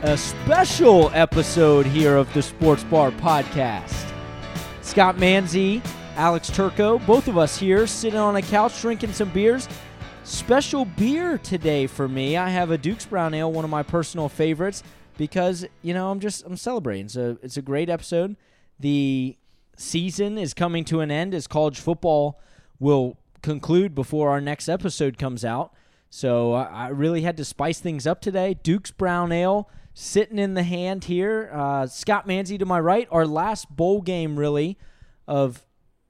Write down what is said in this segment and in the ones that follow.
a special episode here of the Sports Bar Podcast. Scott Manzi, Alex Turco, both of us here sitting on a couch drinking some beers. Special beer today for me. I have a Duke's Brown Ale, one of my personal favorites, because, I'm celebrating. So it's a great episode. The season is coming to an end as college football will conclude before our next episode comes out. So I really had to spice things up today. Duke's Brown Ale sitting in the hand here. Scott Manzi to my right. Our last bowl game, really, of...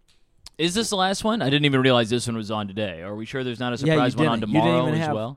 Is this the last one? I didn't even realize this one was on today. Are we sure there's not a surprise one on tomorrow as well?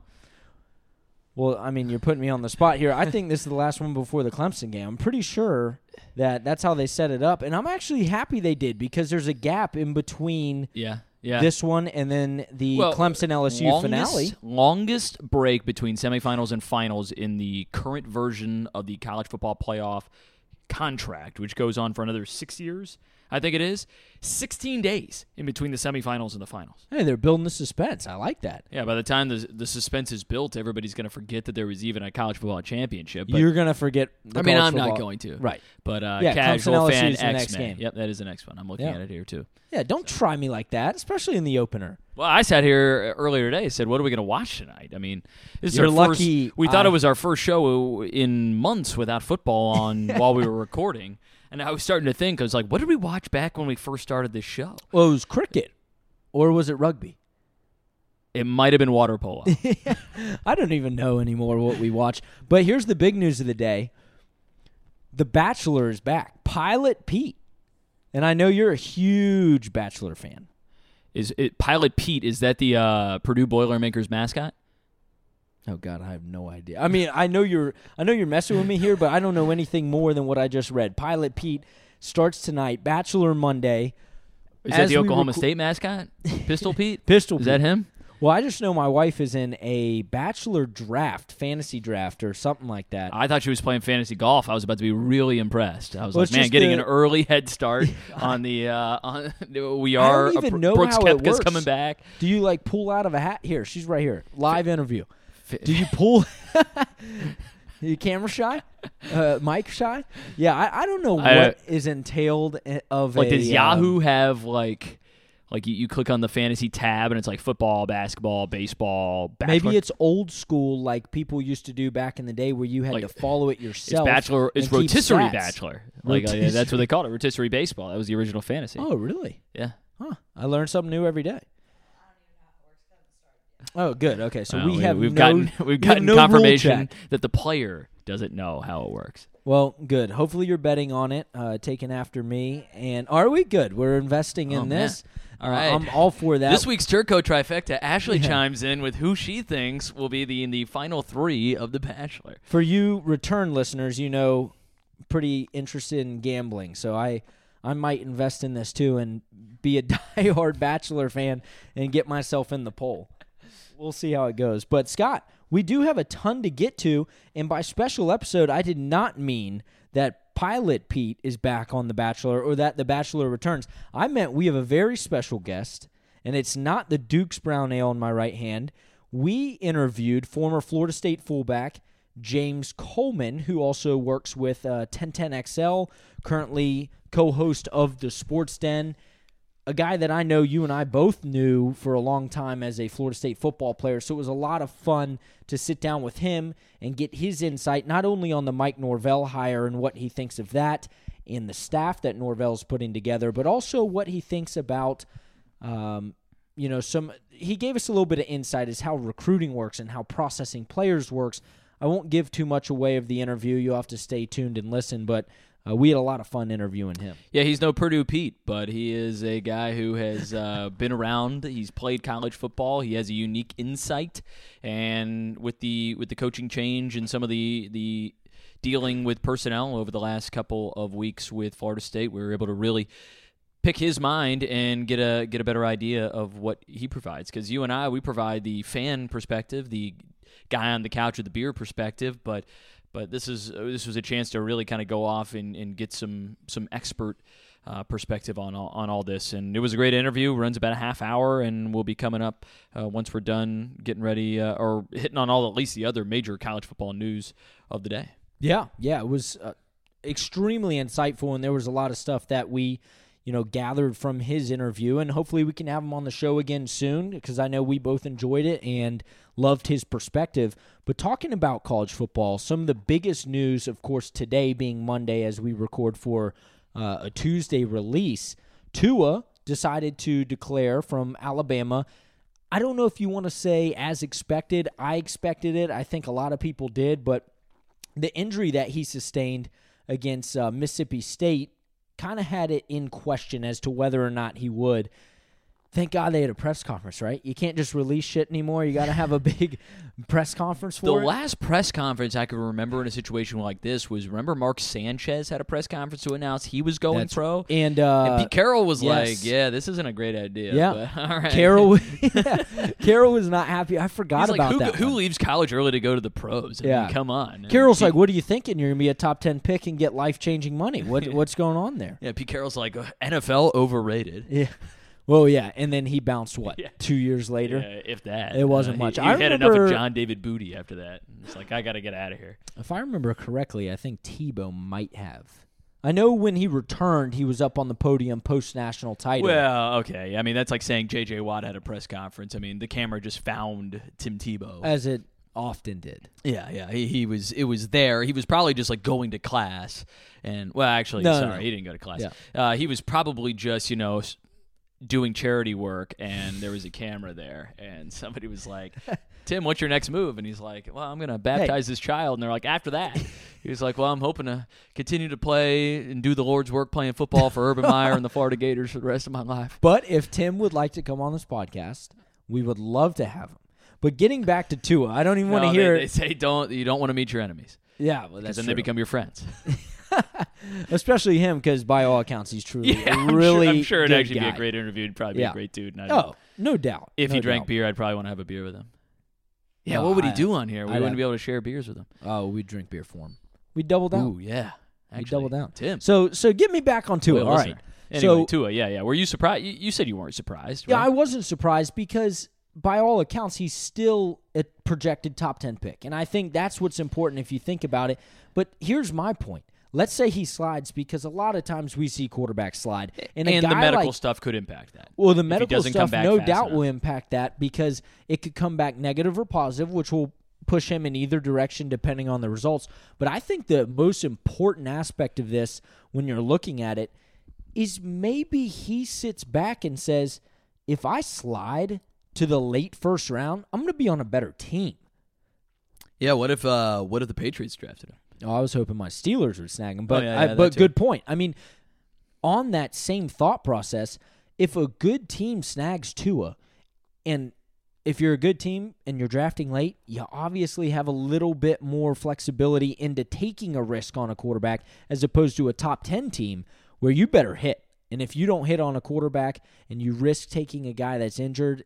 Well, I mean, you're putting me on the spot here. I think this is the last one before the Clemson game. I'm pretty sure that that's how they set it up. And I'm actually happy they did, because there's a gap in between this one and then the Clemson-LSU finale. Longest break between semifinals and finals in the current version of the college football playoff contract, which goes on for another 6 years, I think it is. 16 days in between the semifinals and the finals. Hey, they're building the suspense. I like that. Yeah, by the time the suspense is built, everybody's going to forget that there was even a college football championship. But you're going to forget I'm not going to. Right. But casual fan X-Men. Yep, that is the next one. I'm looking at it here, too. Yeah, don't try me like that, especially in the opener. Well, I sat here earlier today and said, what are we going to watch tonight? I mean, this is You're our lucky. First, we thought it was our first show in months without football on while we were recording. And I was starting to think, I was like, what did we watch back when we first started this show? Well, it was cricket. Or was it rugby? It might have been water polo. I don't even know anymore what we watched. But here's the big news of the day. The Bachelor is back. Pilot Pete. And I know you're a huge Bachelor fan. Pilot Pete, is that the Purdue Boilermakers mascot? Oh God, I have no idea. I mean, I know you're messing with me here, but I don't know anything more than what I just read. Pilot Pete starts tonight. Bachelor Monday. Is that the Oklahoma State mascot? Pistol Pete? Pistol Pete. Is that him? Well, I just know my wife is in a Bachelor draft, fantasy draft, or something like that. I thought she was playing fantasy golf. I was about to be really impressed. I was like, man, just getting an early head start on the we are. I don't even know Brooks how it Koepka's works. coming back. Do you pull out of a hat? Here, she's right here. Live interview. Do you pull? You camera shy? Mic shy? Yeah, I don't know what is entailed of does Yahoo have you click on the fantasy tab and it's like football, basketball, baseball, Bachelor? Maybe it's old school like people used to do back in the day where you had to follow it yourself. It's rotisserie Bachelor. That's what they called it, rotisserie baseball. That was the original fantasy. Oh, really? Yeah. Huh. I learn something new every day. Oh, good. Okay, so we've gotten confirmation that the player doesn't know how it works. Well, good. Hopefully you're betting on it, taking after me. And are we good? We're investing in this. All right. I'm all for that. This week's Turco Trifecta, Ashley chimes in with who she thinks will be in the final three of The Bachelor. For you return listeners, pretty interested in gambling. So I might invest in this too and be a diehard Bachelor fan and get myself in the poll. We'll see how it goes. But, Scott, we do have a ton to get to, and by special episode, I did not mean that Pilot Pete is back on The Bachelor or that The Bachelor returns. I meant we have a very special guest, and it's not the Duke's Brown Ale in my right hand. We interviewed former Florida State fullback James Coleman, who also works with 1010XL, currently co-host of The Sports Den. A guy that I know you and I both knew for a long time as a Florida State football player, so it was a lot of fun to sit down with him and get his insight, not only on the Mike Norvell hire and what he thinks of that and the staff that Norvell's putting together, but also what he thinks about, he gave us a little bit of insight as how recruiting works and how processing players works. I won't give too much away of the interview. You'll have to stay tuned and listen, but we had a lot of fun interviewing him. Yeah, he's no Purdue Pete, but he is a guy who has been around. He's played college football. He has a unique insight, and with the coaching change and some of the dealing with personnel over the last couple of weeks with Florida State, we were able to really pick his mind and get a better idea of what he provides. Because you and I, we provide the fan perspective, the guy on the couch with the beer perspective, but this was a chance to really kind of go off and get some expert perspective on all this. And it was a great interview. Runs about a half hour, and we'll be coming up once we're done getting ready or hitting on at least the other major college football news of the day. Yeah, it was extremely insightful, and there was a lot of stuff that we, gathered from his interview, and hopefully we can have him on the show again soon because I know we both enjoyed it and loved his perspective. But talking about college football, some of the biggest news, of course, today being Monday as we record for a Tuesday release, Tua decided to declare from Alabama. I don't know if you want to say as expected. I expected it. I think a lot of people did, but the injury that he sustained against Mississippi State kind of had it in question as to whether or not he would. Thank God they had a press conference, right? You can't just release shit anymore. You got to have a big press conference for it. The last press conference I can remember in a situation like this was, remember Mark Sanchez had a press conference to announce he was going pro? And Pete Carroll was like, yeah, this isn't a great idea. Yeah. But, all right. Carroll was not happy. I forgot He's about like, that. Who leaves college early to go to the pros? I mean, come on. Carroll's like, what are you thinking? You're going to be a top 10 pick and get life-changing money. What's going on there? Yeah, Pete Carroll's like, NFL overrated. Yeah. Well, yeah, and then he bounced, 2 years later? Yeah, if that. It wasn't much. He had enough of John David Booty after that. It's like, I got to get out of here. If I remember correctly, I think Tebow might have. I know when he returned, he was up on the podium post-national title. Well, okay. I mean, that's like saying J.J. Watt had a press conference. I mean, the camera just found Tim Tebow. As it often did. Yeah. It was there. He was probably just like going to class. And, well, actually, No. he didn't go to class. Yeah. He was probably just, doing charity work, and there was a camera there, and somebody was like, Tim, what's your next move? And he's like, well, I'm going to baptize this child. And they're like, after that? He was like, well, I'm hoping to continue to play and do the Lord's work playing football for Urban Meyer and the Florida Gators for the rest of my life. But if Tim would like to come on this podcast, we would love to have him. But getting back to Tua, I don't even want to hear... They say you don't want to meet your enemies. Yeah, well, that's then true. they become your friends. Especially him, because by all accounts, he's truly I'm sure it'd actually guy. be a great interview. It'd probably be a great dude. No doubt. If no he drank doubt. beer, I'd probably want to have a beer with him. Yeah, No, what would he do on here? We wouldn't be able to share beers with him. Oh, we'd drink beer for him. We'd double down. Ooh, yeah. We'd double down. Tim. So get me back on Tua. All right. Anyway, Tua, yeah. Were you surprised? You said you weren't surprised, right? Yeah, I wasn't surprised because by all accounts, he's still a projected top 10 pick. And I think that's what's important if you think about it. But here's my point. Let's say he slides, because a lot of times we see quarterbacks slide. And the medical stuff could impact that. Well, the medical stuff no doubt enough. will impact that, because it could come back negative or positive, which will push him in either direction depending on the results. But I think the most important aspect of this, when you're looking at it, is maybe he sits back and says, if I slide to the late first round, I'm going to be on a better team. Yeah, what if the Patriots drafted him? Oh, I was hoping my Steelers would snag him, but but good point. I mean, on that same thought process, if a good team snags Tua, and if you're a good team and you're drafting late, you obviously have a little bit more flexibility into taking a risk on a quarterback as opposed to a top 10 team where you better hit. And if you don't hit on a quarterback and you risk taking a guy that's injured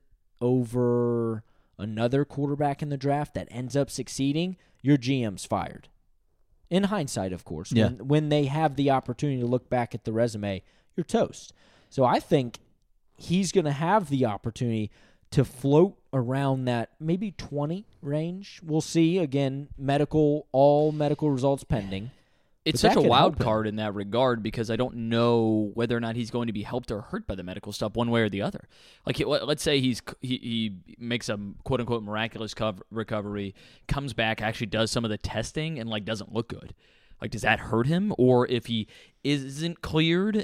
over another quarterback in the draft that ends up succeeding, your GM's fired. In hindsight, of course. Yeah. When they have the opportunity to look back at the resume, you're toast. So I think he's going to have the opportunity to float around that maybe 20 range. We'll see. Again, all medical results pending. It's such a wild card in that regard, because I don't know whether or not he's going to be helped or hurt by the medical stuff one way or the other. Like, let's say he makes a quote-unquote miraculous recovery, comes back, actually does some of the testing, and, like, doesn't look good. Like, does that hurt him? Or if he isn't cleared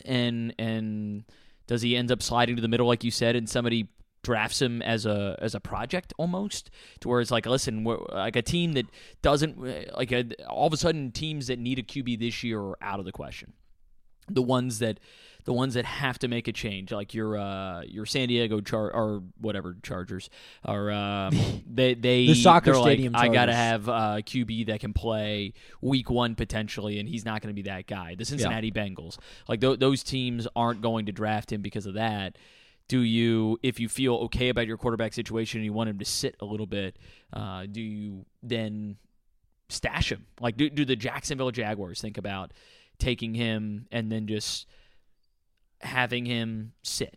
and does he end up sliding to the middle, like you said, and somebody drafts him as a project almost, to where it's like, listen, we're like a team that doesn't all of a sudden teams that need a QB this year are out of the question. The ones that have to make a change, like your San Diego Chargers, or the soccer stadium. Like, I gotta have a QB that can play week 1 potentially, and he's not going to be that guy. The Cincinnati Bengals, like those teams aren't going to draft him because of that. Do you, if you feel okay about your quarterback situation and you want him to sit a little bit, do you then stash him? Like, do the Jacksonville Jaguars think about taking him and then just having him sit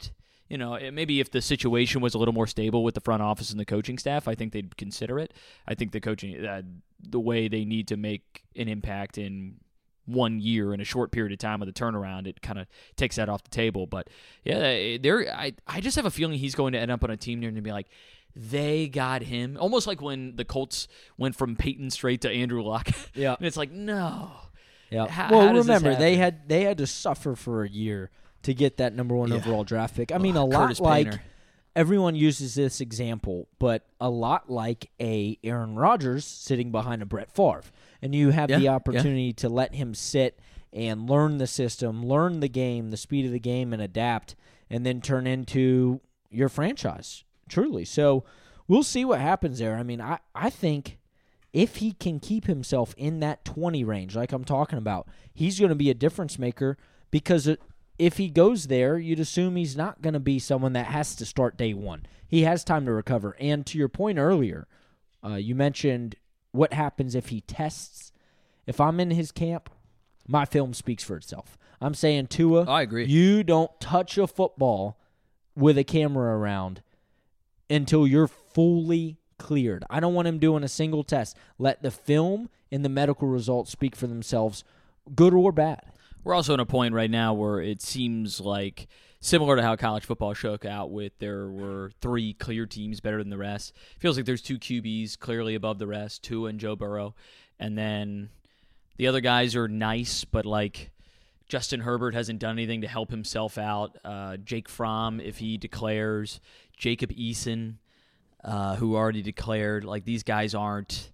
maybe if the situation was a little more stable with the front office and the coaching staff, I think they'd consider it. I think the coaching, the way they need to make an impact in 1 year in a short period of time with a turnaround, it kind of takes that off the table. But yeah, I just have a feeling he's going to end up on a team there and be like, they got him. Almost like when the Colts went from Peyton straight to Andrew Luck. Yeah. And it's like, no. Yeah. How does remember, this they happen? had to suffer for a year to get that number 1 overall draft pick. I mean, a Curtis lot like Painter. everyone uses this example, but a lot like a Aaron Rodgers sitting behind a Brett Favre. And you have the opportunity to let him sit and learn the system, learn the game, the speed of the game, and adapt, and then turn into your franchise, truly. So we'll see what happens there. I mean, I think if he can keep himself in that 20 range, like I'm talking about, he's going to be a difference maker because if he goes there, you'd assume he's not going to be someone that has to start day one. He has time to recover. And to your point earlier, you mentioned what happens if he tests. If I'm in his camp, my film speaks for itself. I'm saying, Tua, I agree. You don't touch a football with a camera around until you're fully cleared. I don't want him doing a single test. Let the film and the medical results speak for themselves, good or bad. We're also in a point right now where it seems like, similar to how college football shook out with there were 3 clear teams better than the rest. It feels like there's 2 QBs clearly above the rest, Tua and Joe Burrow. And then the other guys are nice, but like Justin Herbert hasn't done anything to help himself out. Jake Fromm, if he declares, Jacob Eason, who already declared, like these guys aren't.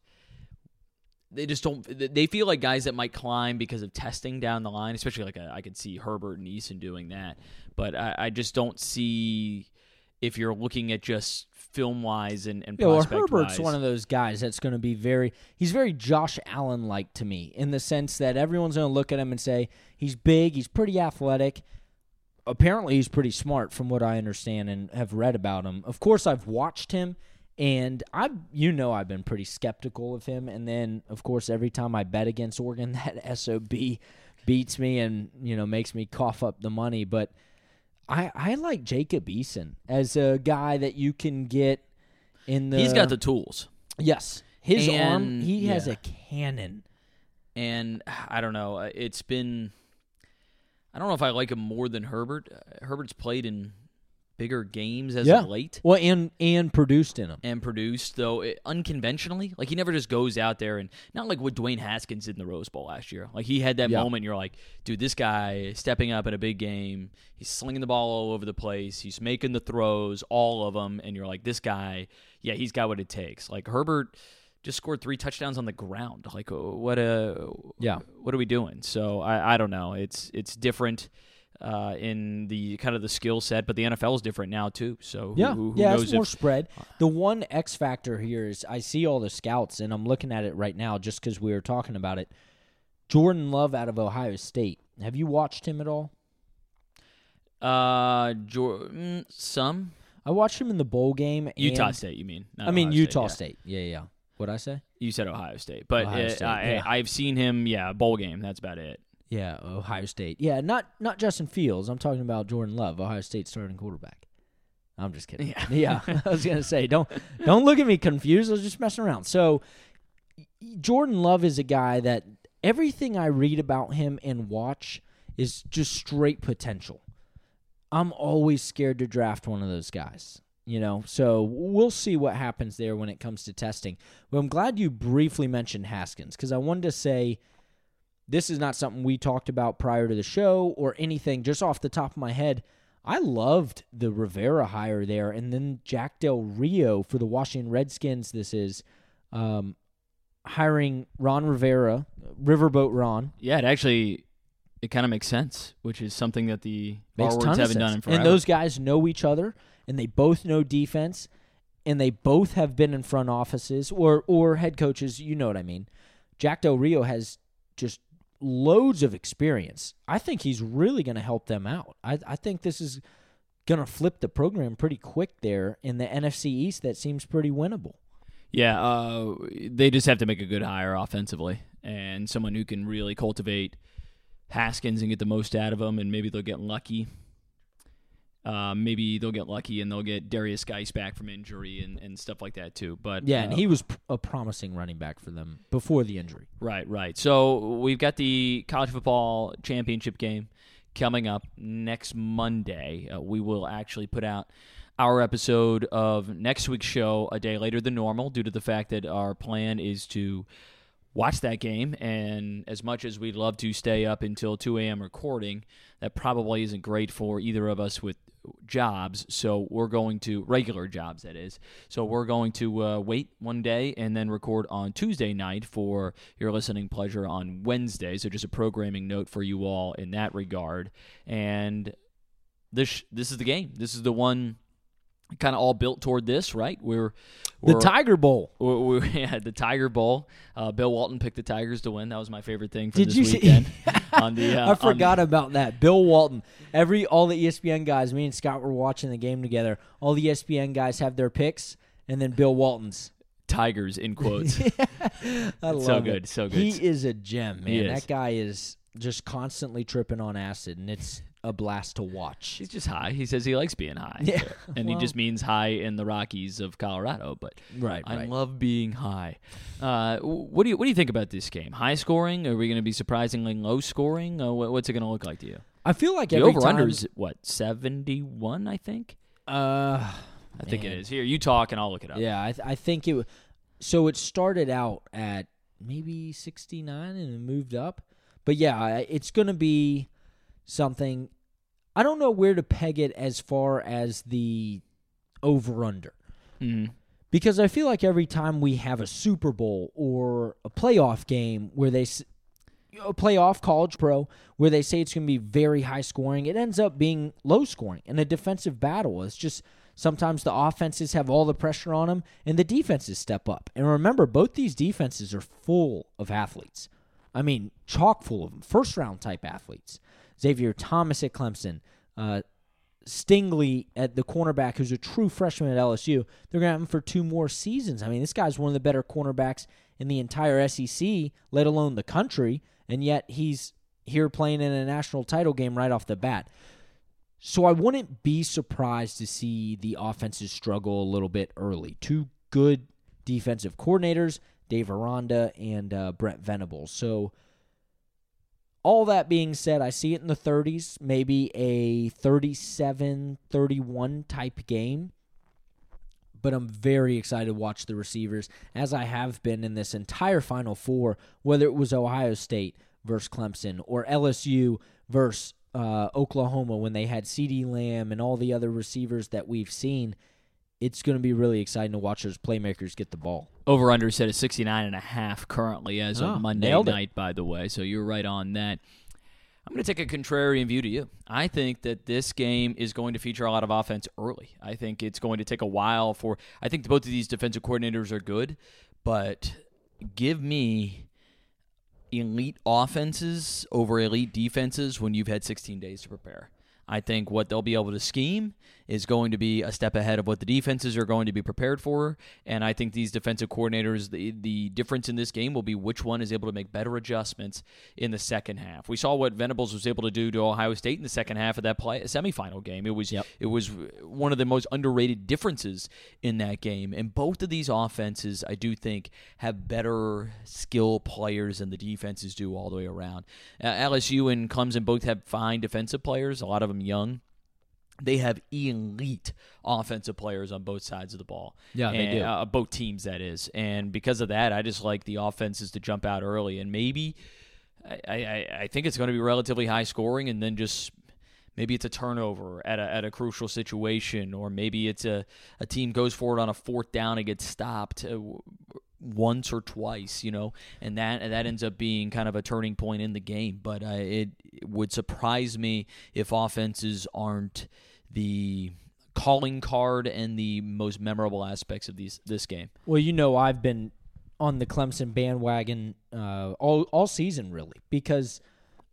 They just don't. They feel like guys that might climb because of testing down the line, especially like I could see Herbert and Eason doing that. But I just don't see if you're looking at just film-wise and prospect-wise. Herbert's one of those guys that's going to be he's very Josh Allen-like to me in the sense that everyone's going to look at him and say, he's big, he's pretty athletic. Apparently, he's pretty smart from what I understand and have read about him. Of course, I've watched him, and I've been pretty skeptical of him. And then, of course, every time I bet against Oregon, that SOB beats me and, makes me cough up the money. But I like Jacob Eason as a guy that you can get in the... He's got the tools. Yes. His arm, he has a cannon. And I don't know. It's been... I don't know if I like him more than Herbert. Herbert's played in bigger games as of late. Well, and produced in them. And produced, though, unconventionally. Like, he never just goes out there and... Not like what Dwayne Haskins did in the Rose Bowl last year. Like, he had that moment, and you're like, dude, this guy is stepping up in a big game. He's slinging the ball all over the place. He's making the throws, all of them. And you're like, this guy, he's got what it takes. Like, Herbert just scored 3 touchdowns on the ground. Like, what are we doing? So, I don't know. It's different. In the kind of the skill set, but the NFL is different now too. So who knows it's more spread. The one X factor here is I see all the scouts, and I'm looking at it right now just because we were talking about it. Jordan Love out of Ohio State. Have you watched him at all? Some. I watched him in the bowl game. Utah State, you mean? Utah State. Yeah. What'd I say? You said Ohio State, but Ohio State, I've seen him. Bowl game. That's about it. Yeah, Ohio State. Yeah, not Justin Fields. I'm talking about Jordan Love, Ohio State starting quarterback. I'm just kidding. Yeah. I was gonna say, don't look at me confused. I was just messing around. So, Jordan Love is a guy that everything I read about him and watch is just straight potential. I'm always scared to draft one of those guys. So we'll see what happens there when it comes to testing. But I'm glad you briefly mentioned Haskins because I wanted to say. This is not something we talked about prior to the show or anything. Just off the top of my head, I loved the Rivera hire there. And then Jack Del Rio for the Washington Redskins, this is hiring Ron Rivera, Riverboat Ron. Yeah, it kind of makes sense, which is something that the Barwards haven't done in forever. And those guys know each other, and they both know defense, and they both have been in front offices or head coaches. You know what I mean. Jack Del Rio has just loads of experience. I think he's really going to help them out. I think this is going to flip the program pretty quick there in the NFC East. That seems pretty winnable. Yeah, they just have to make a good hire offensively and someone who can really cultivate Haskins and get the most out of him, and maybe they'll get lucky Maybe they'll get lucky and they'll get Darius Geis back from injury and stuff like that too. But Yeah, and he was a promising running back for them before the injury. Right. So we've got the college football championship game coming up next Monday. We will actually put out our episode of next week's show a day later than normal due to the fact that our plan is to watch that game, and as much as we'd love to stay up until 2 a.m. recording, that probably isn't great for either of us with jobs, so we're going to, regular jobs that is, so we're going to wait one day and then record on Tuesday night for your listening pleasure on Wednesday, so just a programming note for you all in that regard. And this is the game. This is the one kind of all built toward this, right? We're the Tiger Bowl. Yeah, the Tiger Bowl. Bill Walton picked the Tigers to win. That was my favorite thing from Did this you weekend. See? I forgot about that. Bill Walton. All the ESPN guys, me and Scott were watching the game together. All the ESPN guys have their picks, and then Bill Walton's. Tigers, in quotes. I love so it. good, so good. He is a gem, man. He is. That guy is just constantly tripping on acid, and it's a blast to watch. He's just high. He says he likes being high. Yeah, and he just means high in the Rockies of Colorado. But right. I love being high. What do you think about this game? High scoring? Are we going to be surprisingly low scoring? What's it going to look like to you? I feel like the every over-under time... is, what, 71, I think? I think it is. Here, you talk, and I'll look it up. Yeah, I think it... So it started out at maybe 69 and it moved up. But yeah, it's going to be something... I don't know where to peg it as far as the over-under. Mm-hmm. Because I feel like every time we have a Super Bowl or a playoff game where a playoff college pro where they say it's going to be very high scoring, it ends up being low scoring and a defensive battle. It's just sometimes the offenses have all the pressure on them and the defenses step up. And remember, both these defenses are full of athletes. I mean, chock full of them, first-round type athletes. Xavier Thomas at Clemson, Stingley at the cornerback, who's a true freshman at LSU. They're going to have him for 2 more seasons. I mean, this guy's one of the better cornerbacks in the entire SEC, let alone the country, and yet he's here playing in a national title game right off the bat. So I wouldn't be surprised to see the offenses struggle a little bit early. 2 good defensive coordinators, Dave Aranda and Brent Venables. So all that being said, I see it in the 30s, maybe a 37-31 type game. But I'm very excited to watch the receivers, as I have been in this entire Final Four, whether it was Ohio State versus Clemson or LSU versus Oklahoma when they had CeeDee Lamb and all the other receivers that we've seen. It's going to be really exciting to watch those playmakers get the ball. Over-under set at 69.5 currently as of Monday night, by the way, so you're right on that. I'm going to take a contrarian view to you. I think that this game is going to feature a lot of offense early. I think it's going to take a while for – I think both of these defensive coordinators are good, but give me elite offenses over elite defenses when you've had 16 days to prepare. I think what they'll be able to scheme is going to be a step ahead of what the defenses are going to be prepared for, and I think these defensive coordinators, the difference in this game will be which one is able to make better adjustments in the second half. We saw what Venables was able to do to Ohio State in the second half of that semifinal game. It was one of the most underrated differences in that game, and both of these offenses, I do think, have better skill players than the defenses do all the way around. LSU and Clemson both have fine defensive players, a lot of them young. They have elite offensive players on both sides of the ball. Yeah, they do. Both teams, that is. And because of that, I just like the offenses to jump out early. And maybe I think it's going to be relatively high scoring, and then just maybe it's a turnover at a crucial situation, or maybe it's a team goes forward on a 4th down and gets stopped once or twice, and that ends up being kind of a turning point in the game. But it would surprise me if offenses aren't the calling card and the most memorable aspects of this game. Well, I've been on the Clemson bandwagon all season, really, because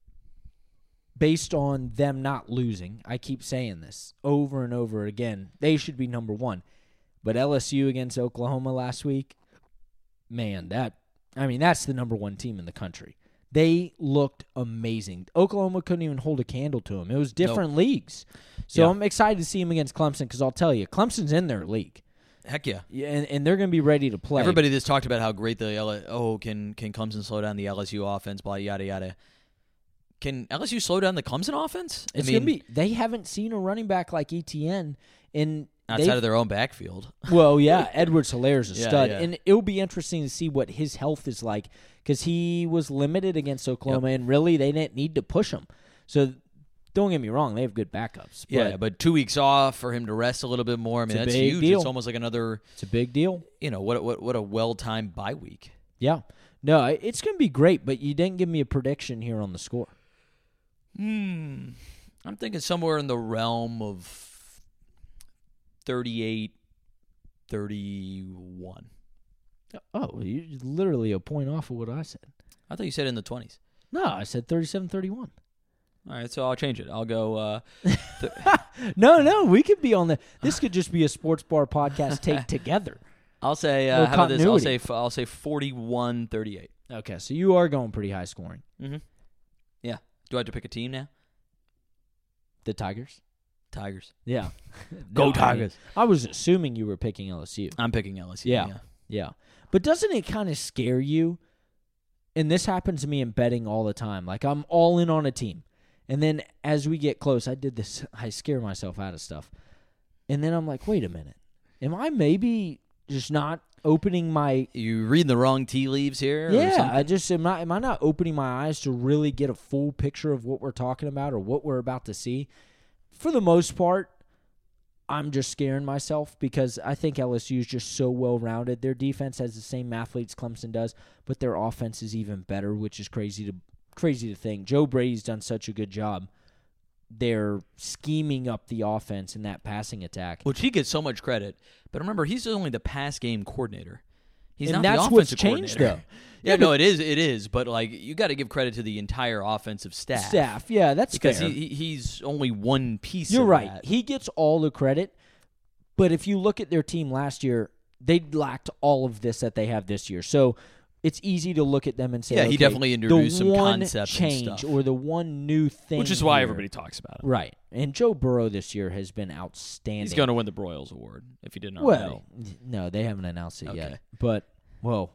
based on them not losing, I keep saying this over and over again, they should be number 1. But LSU against Oklahoma last week, man, that's the number 1 team in the country. They looked amazing. Oklahoma couldn't even hold a candle to them. It was different leagues. So I'm excited to see them against Clemson because I'll tell you, Clemson's in their league. Heck yeah. And they're going to be ready to play. Everybody that's talked about how great can Clemson slow down the LSU offense, blah, yada, yada. Can LSU slow down the Clemson offense? It's going to be. They haven't seen a running back like ETN outside of their own backfield. Well, yeah, Edwards-Hilaire's a stud. Yeah. And it'll be interesting to see what his health is like because he was limited against Oklahoma, and really they didn't need to push him. So don't get me wrong, they have good backups. But 2 weeks off for him to rest a little bit more. I mean, that's huge. Deal. It's almost like another. It's a big deal. What a well-timed bye week. Yeah. No, it's going to be great, but you didn't give me a prediction here on the score. I'm thinking somewhere in the realm of 38-31. Oh, you're literally a point off of what I said. I thought you said in the 20s. No, I said 37-31. All right, so I'll change it. I'll go. No, we could be on the. This could just be a sports bar podcast take together. I'll say. No how about this? continuity. I'll say 41-38. Okay, so you are going pretty high scoring. Mm-hmm. Yeah. Do I have to pick a team now? The Tigers. Tigers. Yeah. Go Tigers. I was assuming you were picking LSU. I'm picking LSU. Yeah. But doesn't it kind of scare you? And this happens to me in betting all the time. Like, I'm all in on a team. And then as we get close, I did this. I scare myself out of stuff. And then I'm like, wait a minute. Am I maybe just not opening my... You reading the wrong tea leaves here? Yeah, am I not opening my eyes to really get a full picture of what we're talking about or what we're about to see? For the most part, I'm just scaring myself because I think LSU is just so well-rounded. Their defense has the same athletes Clemson does, but their offense is even better, which is crazy to think. Joe Brady's done such a good job. They're scheming up the offense in that passing attack. Which he gets so much credit. But remember, he's only the pass game coordinator. He's and not that's the what's offensive changed, coordinator. though. No, it is. But, like, you got to give credit to the entire offensive staff. Yeah, that's because fair. he's only one piece You're of right. that. He gets all the credit. But if you look at their team last year, they lacked all of this that they have this year. So it's easy to look at them and say, yeah, okay, he definitely introduced some one concepts change and stuff. or the one new thing. Which is why here. everybody talks about it. Right. And Joe Burrow this year has been outstanding. He's going to win the Broyles Award if he didn't already. Well, no, they haven't announced it Okay. yet. But, well,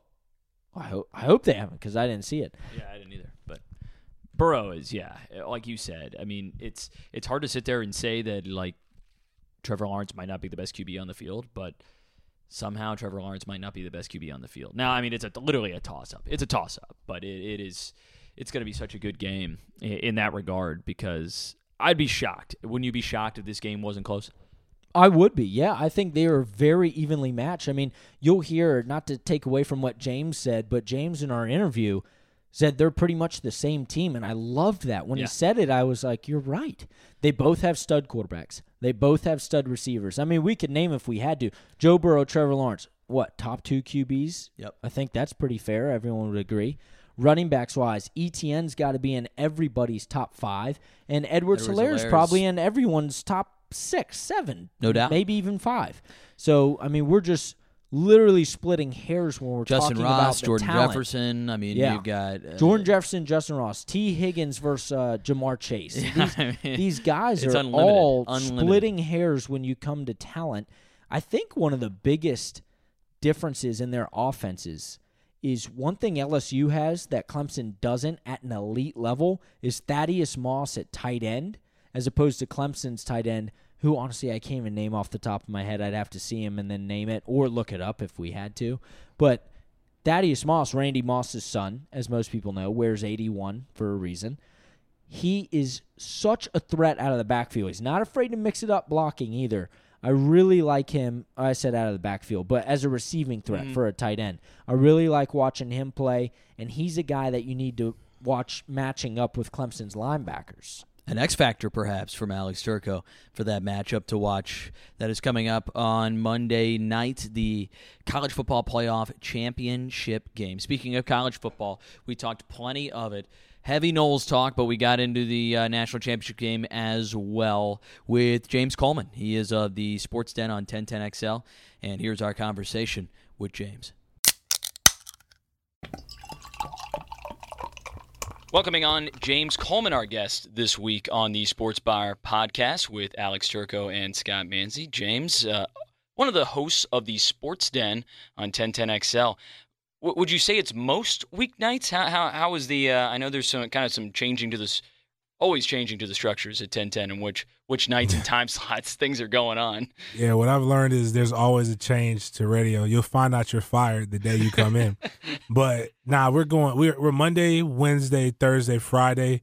I hope they haven't because I didn't see it. Yeah, I didn't either. But Burrow is, like you said. I mean, it's hard to sit there and say that, like, Trevor Lawrence might not be the best QB on the field, but somehow Trevor Lawrence might not be the best QB on the field. Now, I mean, it's literally a toss-up. It's a toss-up, but it's going to be such a good game in that regard because I'd be shocked. Wouldn't you be shocked if this game wasn't close? I would be, yeah. I think they are very evenly matched. I mean, you'll hear, not to take away from what James said, but James in our interview said they're pretty much the same team, and I loved that. When he said it, I was like, you're right. They both have stud quarterbacks. They both have stud receivers. I mean, we could name if we had to. Joe Burrow, Trevor Lawrence, top 2 QBs? Yep. I think that's pretty fair. Everyone would agree. Running backs-wise, ETN's got to be in everybody's top 5, and Edwards-Hilaire's probably in everyone's top 6, 7. No doubt. Maybe even 5. So, I mean, we're just literally splitting hairs when we're Justin talking Ross, about the Jordan talent. Jefferson. I mean, Yeah. you've got Jordan Jefferson, Justin Ross, T. Higgins versus Jamar Chase. These guys it's are unlimited. all Unlimited. splitting hairs when you come to talent. I think one of the biggest differences in their offenses is one thing LSU has that Clemson doesn't at an elite level is Thaddeus Moss at tight end, as opposed to Clemson's tight end, who honestly I can't even name off the top of my head. I'd have to see him and then name it or look it up if we had to. But Thaddeus Moss, Randy Moss's son, as most people know, wears 81 for a reason. He is such a threat out of the backfield. He's not afraid to mix it up blocking either. I really like him. I said out of the backfield, but as a receiving threat for a tight end. I really like watching him play, and he's a guy that you need to watch matching up with Clemson's linebackers. an X factor perhaps from Alex Turco for that matchup to watch that is coming up on Monday night, the College Football Playoff Championship game. Speaking of college football, we talked plenty of it. Heavy Knowles talk, but we got into the national championship game as well with James Coleman. He is of the Sports Den on 1010XL, and here's our conversation with James. Welcoming on James Coleman, our guest this week on the Sports Bar podcast with Alex Turco and Scott Manzi. James, one of the hosts of the Sports Den on 1010XL. Would you say it's most weeknights? How is the? I know there's some changing to this, always changing to the structures at 1010 and which nights and time slots things are going on. Yeah, what I've learned is there's always a change to radio. You'll find out you're fired the day you come in. But we're Monday, Wednesday, Thursday, Friday,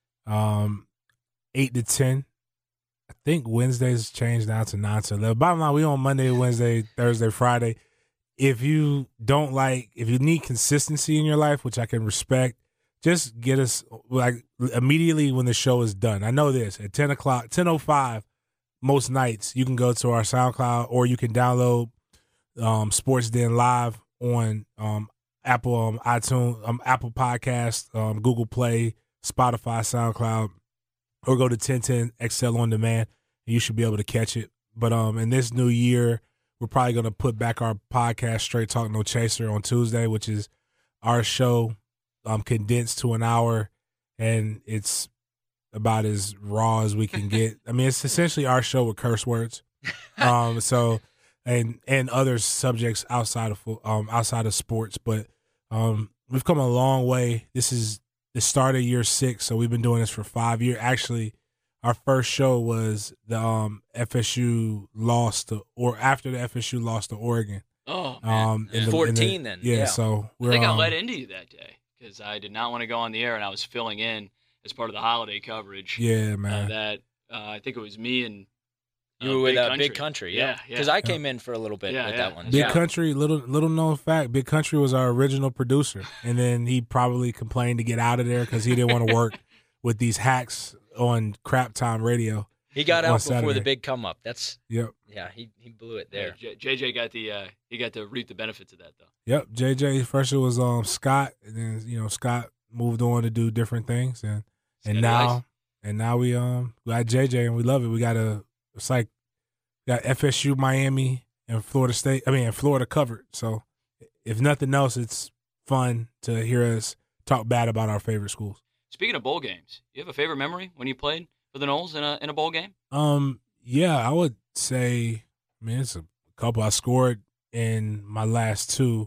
8 to 10. I think Wednesdays changed now to 9 to 11. Bottom line, we on Monday, Wednesday, Thursday, Friday. If you need consistency in your life, which I can respect, just get us immediately when the show is done. I know this at 10 o'clock, 10:05 most nights. You can go to our SoundCloud or you can download Sports Den Live on Apple iTunes, Apple Podcast, Google Play, Spotify, SoundCloud, or go to 1010XL on demand, and you should be able to catch it. But in this new year, we're probably going to put back our podcast, Straight Talk No Chaser, on Tuesday, which is our show condensed to an hour, and it's about as raw as we can get. I mean, it's essentially our show with curse words. So and other subjects outside of sports, but we've come a long way. This is the start of year 6, so we've been doing this for 5 years. Actually, our first show was the FSU lost after the FSU lost to Oregon. Oh, man. 14 then. Yeah, so I think I let into you that day because I did not want to go on the air, and I was filling in as part of the holiday coverage. Yeah, man. I think it was me and you were with Big Country, yeah. Because I came in for a little bit with that one. Big Country, little known fact, Big Country was our original producer, and then he probably complained to get out of there because he didn't want to work with these hacks on Crap Time Radio. He got out before Saturday. the big come up. Yeah, he blew it there. Yeah, JJ got he got to reap the benefits of that though. Yep, JJ first it was Scott, and then Scott moved on to do different things, and now we got JJ and we love it. We got FSU, Miami, and Florida covered. So if nothing else, it's fun to hear us talk bad about our favorite schools. Speaking of bowl games, you have a favorite memory when you played for the Noles in a bowl game? Yeah, I would say, it's a couple. I scored in my last 2,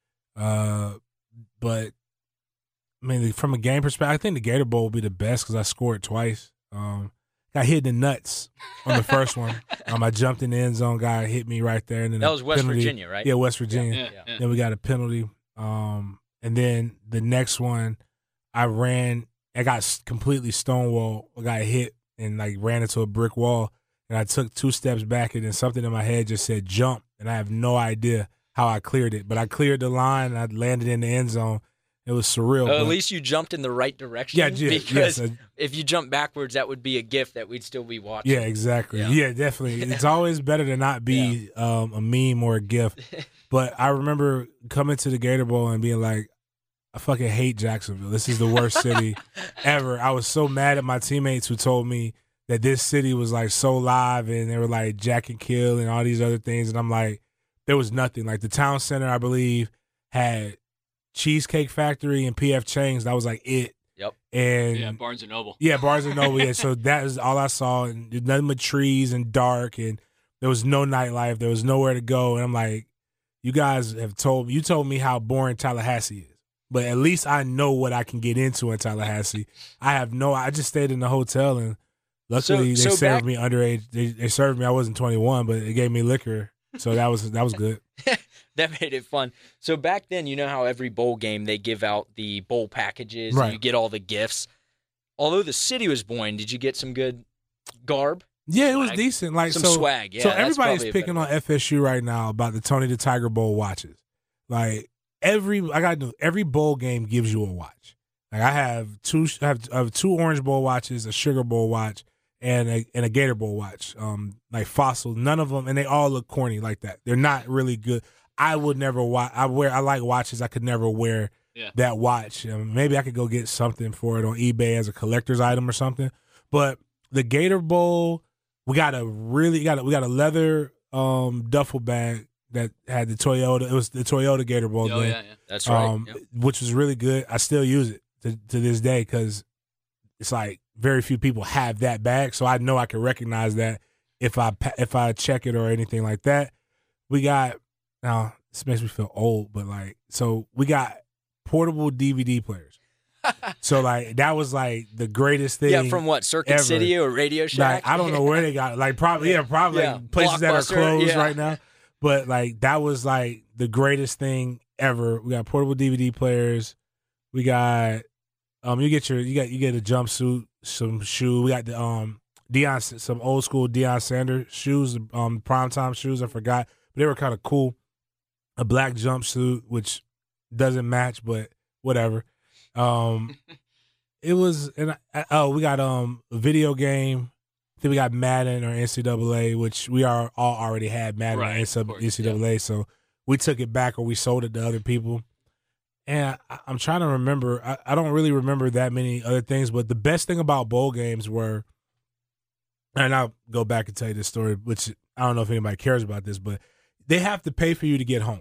but from a game perspective, I think the Gator Bowl would be the best because I scored twice. Got hit in the nuts on the first one. I jumped in the end zone. Guy hit me right there, and then that was West penalty. Virginia, right? Yeah, West Virginia. Yeah. Then we got a penalty, and then the next one, I got completely stonewalled. I got hit and ran into a brick wall, and I took 2 steps back, and then something in my head just said jump, and I have no idea how I cleared it, but I cleared the line, and I landed in the end zone. It was surreal. At least you jumped in the right direction. Yeah, because if you jump backwards, that would be a gift that we'd still be watching. Yeah, exactly. Yeah, definitely. It's always better to not be a meme or a gift. But I remember coming to the Gator Bowl and being like, I fucking hate Jacksonville. This is the worst city ever. I was so mad at my teammates who told me that this city was so live and they were Jack and Kill and all these other things. And I'm like, there was nothing. The town center, I believe, had Cheesecake Factory and P.F. Chang's. That was it. Yep. And Barnes and Noble. Yeah, Barnes and Noble. Yeah. So that is all I saw, and there's nothing but trees and dark, and there was no nightlife. There was nowhere to go, and I'm like, you guys told me how boring Tallahassee is, but at least I know what I can get into in Tallahassee. I just stayed in the hotel, and luckily they served me underage. They served me. I wasn't 21, but they gave me liquor, so that was good. That made it fun. So back then, you know how every bowl game they give out the bowl packages right. and you get all the gifts. Although the city was boring, did you get some good garb? Yeah, it was decent. Some swag. Yeah, so everybody's picking on FSU right now about the Tony the Tiger Bowl watches. Every bowl game gives you a watch. I have two Orange Bowl watches, a Sugar Bowl watch, and a Gator Bowl watch. Fossil, none of them, and they all look corny like that. They're not really good. I would never watch. I like watches. I could never wear that watch. Maybe I could go get something for it on eBay as a collector's item or something. But the Gator Bowl, we got a leather duffel bag that had the Toyota. It was the Toyota Gator Bowl. Yeah. That's right. Which was really good. I still use it. to this day because it's like very few people have that bag. So I know I can recognize that if I check it or anything like that. We got, now this makes me feel old, but like, so we got portable DVD players. So like that was like the greatest thing. Yeah, from what, Circuit ever. City or Radio Shack? Like I don't know where they got it. Like probably like places that are Blockbuster, closed yeah. right now. But like that was like the greatest thing ever. We got portable DVD players. We got you get a jumpsuit, some shoe. We got the some old school Deion Sanders shoes, primetime shoes. I forgot, but they were kind of cool. A black jumpsuit, which doesn't match, but whatever. It was, and we got a video game. I think we got Madden or NCAA, which we all already had Madden Right, or NCAA, yeah. so we took it back or we sold it to other people. And I'm trying to remember. I don't really remember that many other things, but the best thing about bowl games were, and I'll go back and tell you this story, which I don't know if anybody cares about this, but they have to pay for you to get home.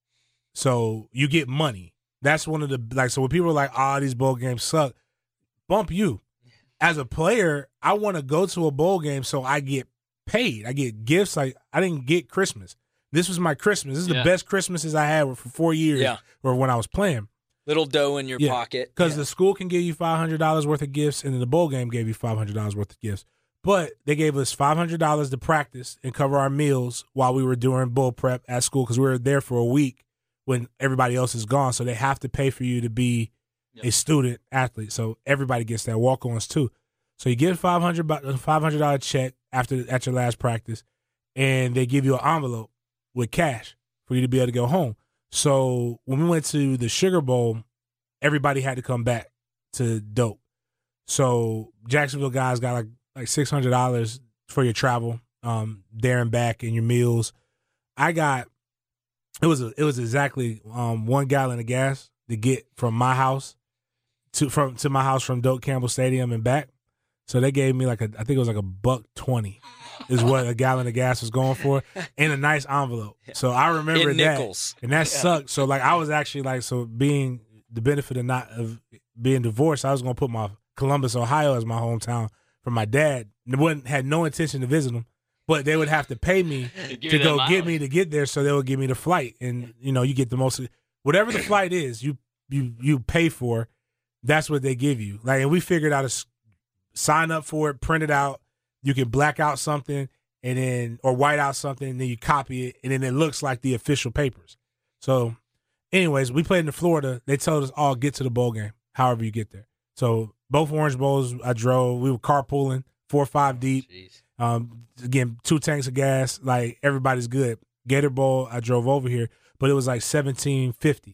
So you get money. That's one of the, like, so when people are like, these bowl games suck, bump you. As a player, I want to go to a bowl game so I get paid. I get gifts. Like, I didn't get Christmas. This was my Christmas. This is the best Christmases I had for 4 years or when I was playing. Little dough in your pocket. Because the school can give you $500 worth of gifts, and then the bowl game gave you $500 worth of gifts. But they gave us $500 to practice and cover our meals while we were doing bowl prep at school because we were there for a week when everybody else is gone. So they have to pay for you to be a student athlete. So everybody gets that, walk-ons too. So you get a $500 check at your last practice, and they give you an envelope with cash for you to be able to go home. So when we went to the Sugar Bowl, everybody had to come back to Doak. So Jacksonville guys got like $600 for your travel, there and back, and your meals. I got it was exactly 1 gallon of gas to get from my house to my house from Doak Campbell Stadium and back. So they gave me I think it was like $1.20 is what a gallon of gas was going for, in a nice envelope. So I remember in nickels. and that sucked. So like I was actually being the benefit of being divorced, I was gonna put my Columbus, Ohio as my hometown for my dad. Had no intention to visit him, but they would have to pay me to go get me to get there, so they would give me the flight, and you get the most, whatever the flight is, you pay for. That's what they give you. Like, and we figured out a sign up for it, print it out. You can black out something or white out something, and then you copy it, and then it looks like the official papers. So, anyways, we played in Florida. They told us all get to the bowl game, however you get there. So both Orange Bowls, I drove. We were carpooling, 4 or 5 deep. Again, 2 tanks of gas. Like, everybody's good. Gator Bowl, I drove over here, but it was like $17.50.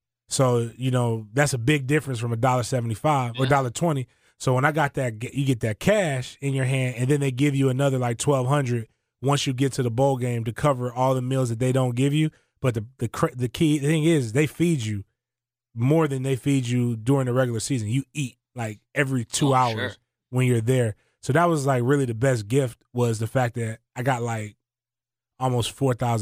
So that's a big difference from $1.75 or $1.20. So when I got that, you get that cash in your hand, and then they give you another like $1,200 once you get to the bowl game to cover all the meals that they don't give you. But the key thing is they feed you more than they feed you during the regular season. You eat like every 2 hours when you're there. So that was like really the best gift, was the fact that I got like almost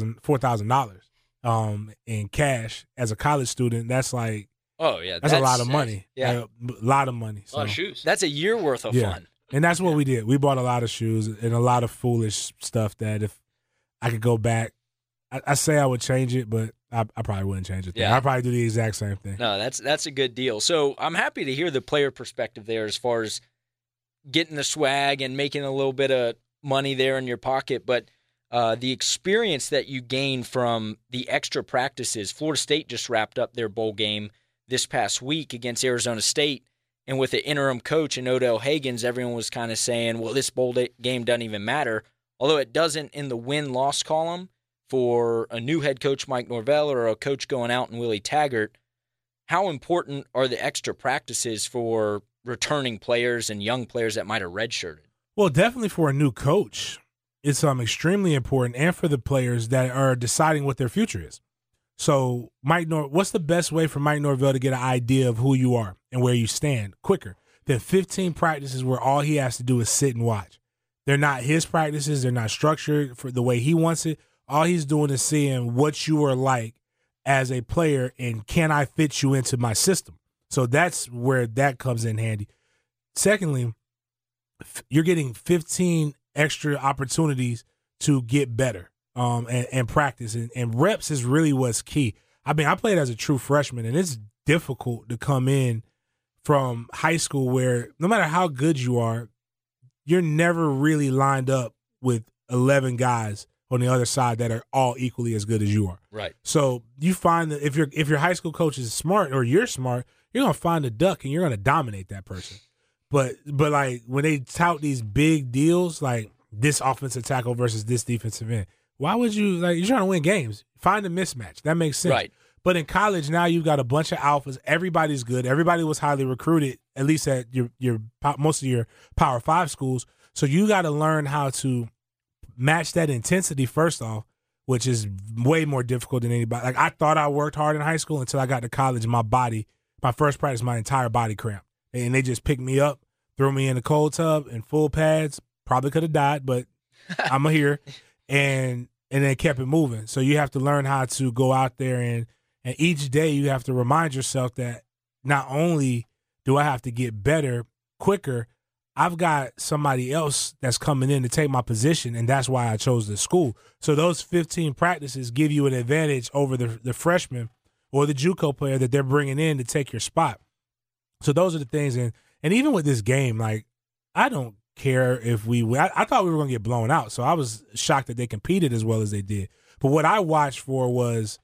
$4,000 in cash as a college student. That's like, that's a lot of money. Yeah, a lot of money. So. A lot of shoes. That's a year worth of fun. And that's what we did. We bought a lot of shoes and a lot of foolish stuff that if I could go back, I say I would change it, but I probably wouldn't change it. Yeah. I'd probably do the exact same thing. No, that's a good deal. So I'm happy to hear the player perspective there as far as getting the swag and making a little bit of money there in your pocket. But the experience that you gain from the extra practices, Florida State just wrapped up their bowl game this past week against Arizona State. And with the interim coach and Odell Hagens, everyone was kind of saying, well, this bowl game doesn't even matter. Although it doesn't in the win-loss column for a new head coach, Mike Norvell, or a coach going out and Willie Taggart. How important are the extra practices for returning players and young players that might have redshirted? Well, definitely for a new coach, it's extremely important, and for the players that are deciding what their future is. So, what's the best way for Mike Norvell to get an idea of who you are and where you stand quicker than 15 practices where all he has to do is sit and watch? They're not his practices. They're not structured for the way he wants it. All he's doing is seeing what you are like as a player and can I fit you into my system. So that's where that comes in handy. Secondly, you're getting 15 extra opportunities to get better and practice. And reps is really what's key. I mean, I played as a true freshman, and it's difficult to come in from high school where no matter how good you are, you're never really lined up with 11 guys on the other side that are all equally as good as you are. Right. So you find that if your high school coach is smart or you're smart, you're gonna find a duck and you're gonna dominate that person. But like when they tout these big deals like this offensive tackle versus this defensive end, why would you you're trying to win games? Find a mismatch. That makes sense. Right. But in college now you've got a bunch of alphas. Everybody's good. Everybody was highly recruited, at least at your most of your Power 5 schools. So you got to learn how to match that intensity first off, which is way more difficult than anybody. Like I thought I worked hard in high school until I got to college. My first practice, my entire body cramped, and they just picked me up, threw me in a cold tub in full pads. Probably could have died, but I'm here, and then kept it moving. So you have to learn how to go out there and each day you have to remind yourself that not only do I have to get better quicker, I've got somebody else that's coming in to take my position, and that's why I chose the school. So those 15 practices give you an advantage over the freshman or the JUCO player that they're bringing in to take your spot. So those are the things. And even with this game, like I don't care if I thought we were going to get blown out, so I was shocked that they competed as well as they did. But what I watched for was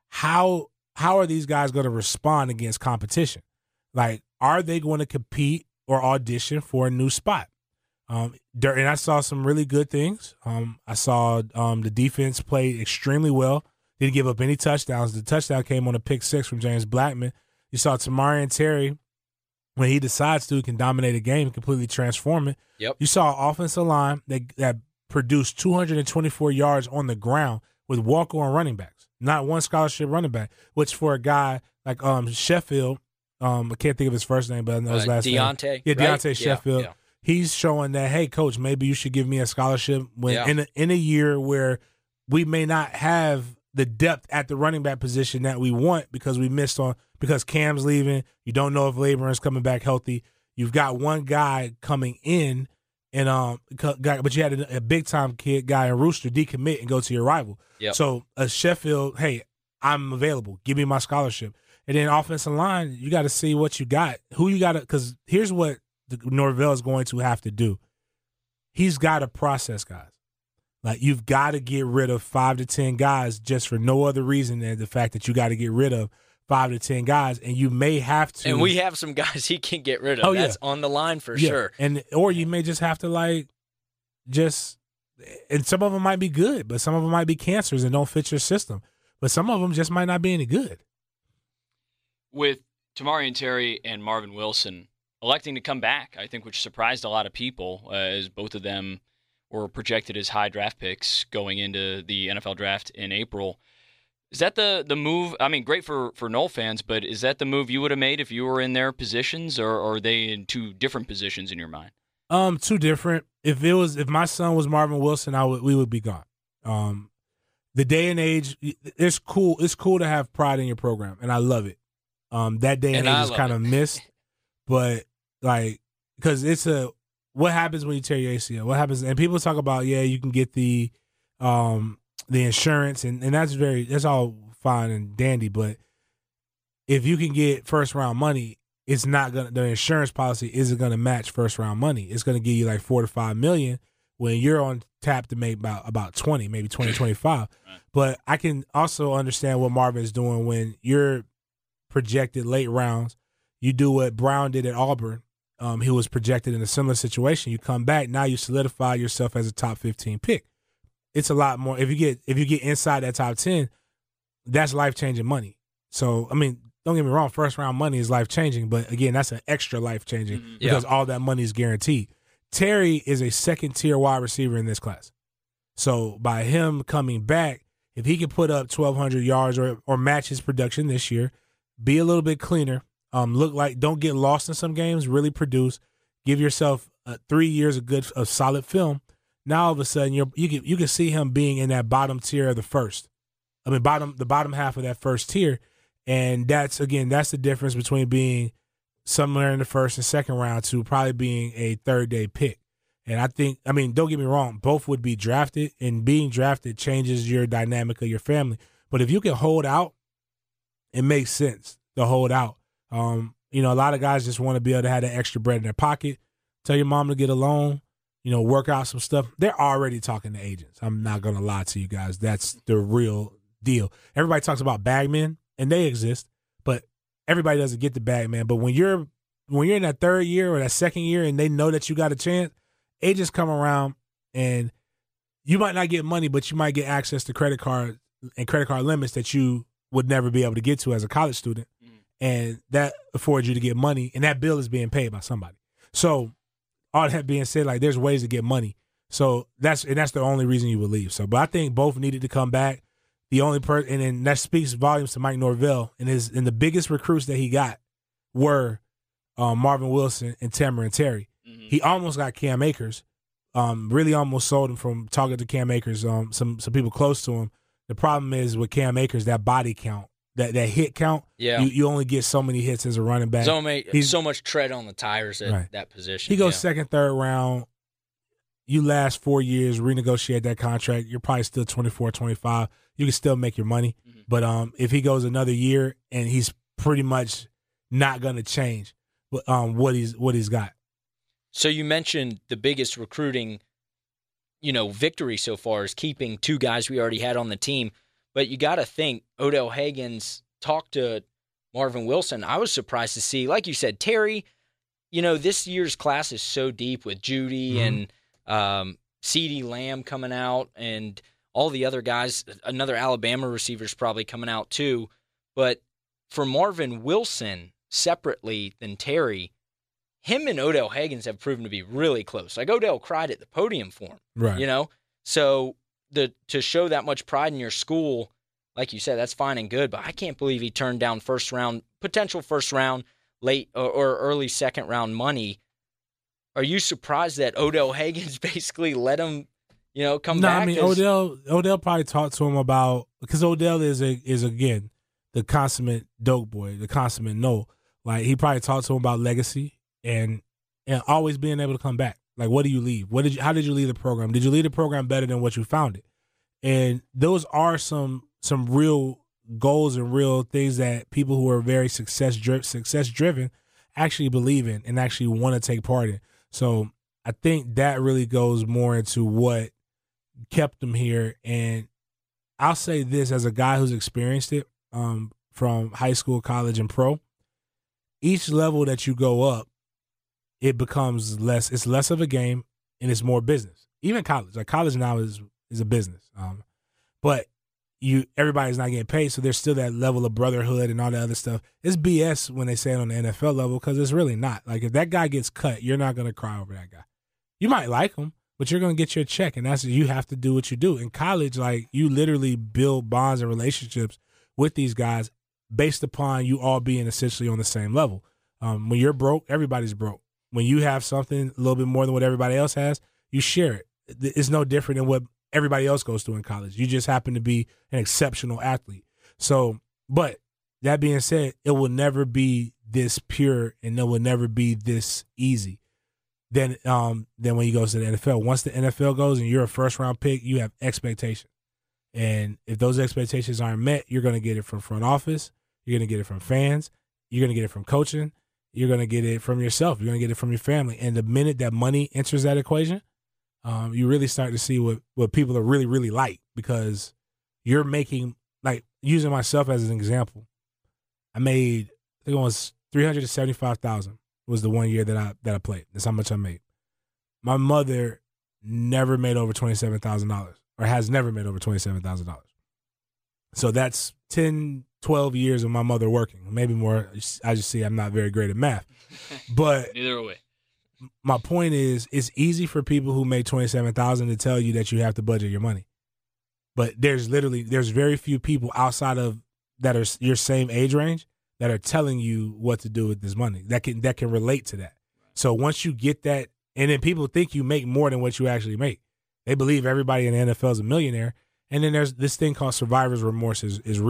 how are these guys going to respond against competition? Like, are they going to compete or audition for a new spot? And I saw some really good things. I saw the defense play extremely well. Didn't give up any touchdowns. The touchdown came on a pick six from James Blackman. You saw Tamarian Terry, when he decides to, he can dominate a game and completely transform it. Yep. You saw an offensive line that produced 224 yards on the ground with walk-on running backs. Not one scholarship running back, which for a guy like Sheffield, I can't think of his first name, but I know his last name. Deontay. Yeah, Deontay right? Sheffield. Yeah. He's showing that, hey, coach, maybe you should give me a scholarship in a year where we may not have the depth at the running back position that we want because we missed on because Cam's leaving. You don't know if Labor's coming back healthy. You've got one guy coming in, and but you had a big time guy in Rooster decommit and go to your rival. Yep. So Sheffield, hey, I'm available. Give me my scholarship. And then offensive line, you got to see what you got, who you got to. Because here's what Norvell is going to have to do. He's got to process guys. Like you've got to get rid of 5 to 10 guys just for no other reason than the fact that you got to get rid of 5 to 10 guys, and you may have to. And we have some guys he can get rid of. That's on the line for sure. Or you may just have to and some of them might be good, but some of them might be cancers and don't fit your system. But some of them just might not be any good. With Tamarian Terry and Marvin Wilson electing to come back, I think, which surprised a lot of people, as both of them were projected as high draft picks going into the NFL draft in April. Is that the move? I mean, great for Nole fans, but is that the move you would have made if you were in their positions, or are they in two different positions in your mind? Two different. If my son was Marvin Wilson, we would be gone. The day and age, it's cool. It's cool to have pride in your program, and I love it. That day and age is kind of missed, but because it's what happens when you tear your ACL? What happens? And people talk about you can get the insurance, and that's all fine and dandy, but if you can get first round money, the insurance policy isn't gonna match first round money. It's gonna give you like $4 to $5 million when you're on tap to make about 20, maybe 20, 25. Right. But I can also understand what Marvin is doing when you're projected late rounds. You do what Brown did at Auburn. He was projected in a similar situation. You come back, now you solidify yourself as a top 15 pick. It's a lot more. If you get inside that top 10, that's life-changing money. So, I mean, don't get me wrong, first round money is life-changing, but again, that's an extra life-changing because all that money is guaranteed. Terry is a second-tier wide receiver in this class. So by him coming back, if he can put up 1,200 yards or match his production this year, be a little bit cleaner, don't get lost in some games, really produce, give yourself 3 years of solid film. Now all of a sudden you can see him being in that bottom tier of the first. I mean, the bottom half of that first tier. And that's the difference between being somewhere in the first and second round to probably being a third-day pick. And don't get me wrong, both would be drafted, and being drafted changes your dynamic of your family. But if you can hold out, it makes sense to hold out. A lot of guys just want to be able to have that extra bread in their pocket. Tell your mom to get a loan, work out some stuff. They're already talking to agents. I'm not going to lie to you guys. That's the real deal. Everybody talks about bagmen, and they exist, but everybody doesn't get the bagman. But when you're in that third year or that second year and they know that you got a chance, agents come around and you might not get money, but you might get access to credit card and credit card limits that you would never be able to get to as a college student. And that affords you to get money, and that bill is being paid by somebody. So all that being said, like, there's ways to get money. So that's the only reason you would leave. So, but I think both needed to come back. The only person, and then that speaks volumes to Mike Norvell, and the biggest recruits that he got were Marvin Wilson and Tamara and Terry. Mm-hmm. He almost got Cam Akers, really almost sold him from talking to Cam Akers, some people close to him. The problem is with Cam Akers, that body count, that hit count, you only get so many hits as a running back. So much tread on the tires at that position. He goes second, third round. You last 4 years, renegotiate that contract. You're probably still 24, 25. You can still make your money. Mm-hmm. But if he goes another year and he's pretty much not going to change what he's got. So you mentioned the biggest recruiting, victory so far is keeping two guys we already had on the team. But you got to think Odell Haggins talked to Marvin Wilson. I was surprised to see, like you said, Terry, this year's class is so deep with Judy and CeeDee Lamb coming out and all the other guys. Another Alabama receiver's probably coming out too. But for Marvin Wilson separately than Terry, him and Odell Haggins have proven to be really close. Like, Odell cried at the podium for him, right? So to show that much pride in your school, like you said, that's fine and good. But I can't believe he turned down potential first round, late or early second round money. Are you surprised that Odell Haggins basically let him, come back? No, I mean, Odell probably talked to him about, because Odell is again the consummate dope boy, the consummate no. Like, he probably talked to him about legacy and always being able to come back. Like, what do you leave? How did you leave the program? Did you leave the program better than what you found it? And those are some real goals and real things that people who are very success driven actually believe in and actually want to take part in. So I think that really goes more into what kept them here. And I'll say this as a guy who's experienced it from high school, college, and pro. Each level that you go up, it becomes less. It's less of a game, and it's more business. Even college, like college now is a business. But everybody's not getting paid, so there's still that level of brotherhood and all that other stuff. It's BS when they say it on the NFL level, because it's really not. Like, if that guy gets cut, you're not going to cry over that guy. You might like him, but you're going to get your check, and you have to do what you do. In college, like, you literally build bonds and relationships with these guys based upon you all being essentially on the same level. When you're broke, everybody's broke. When you have something a little bit more than what everybody else has, you share it. It's no different than what everybody else goes through in college. You just happen to be an exceptional athlete. So, but that being said, it will never be this pure and it will never be this easy. Then when you go to the NFL, once the NFL goes and you're a first round pick, you have expectations. And if those expectations aren't met, you're going to get it from front office. You're going to get it from fans. You're going to get it from coaching. You're going to get it from yourself. You're going to get it from your family. And the minute that money enters that equation, you really start to see what people are really, really like, because you're making, like, using myself as an example, I made, I think it was $375,000 was the 1 year that I played. That's how much I made. My mother never made over $27,000 or has never made over $27,000. So that's 10, 12 years of my mother working, maybe more. I just see I'm not very great at math. But either way. My point is, it's easy for people who make $27,000 to tell you that you have to budget your money. But there's very few people outside of that are your same age range that are telling you what to do with this money that can relate to that. So once you get that, and then people think you make more than what you actually make. They believe everybody in the NFL is a millionaire. And then there's this thing called survivor's remorse is real.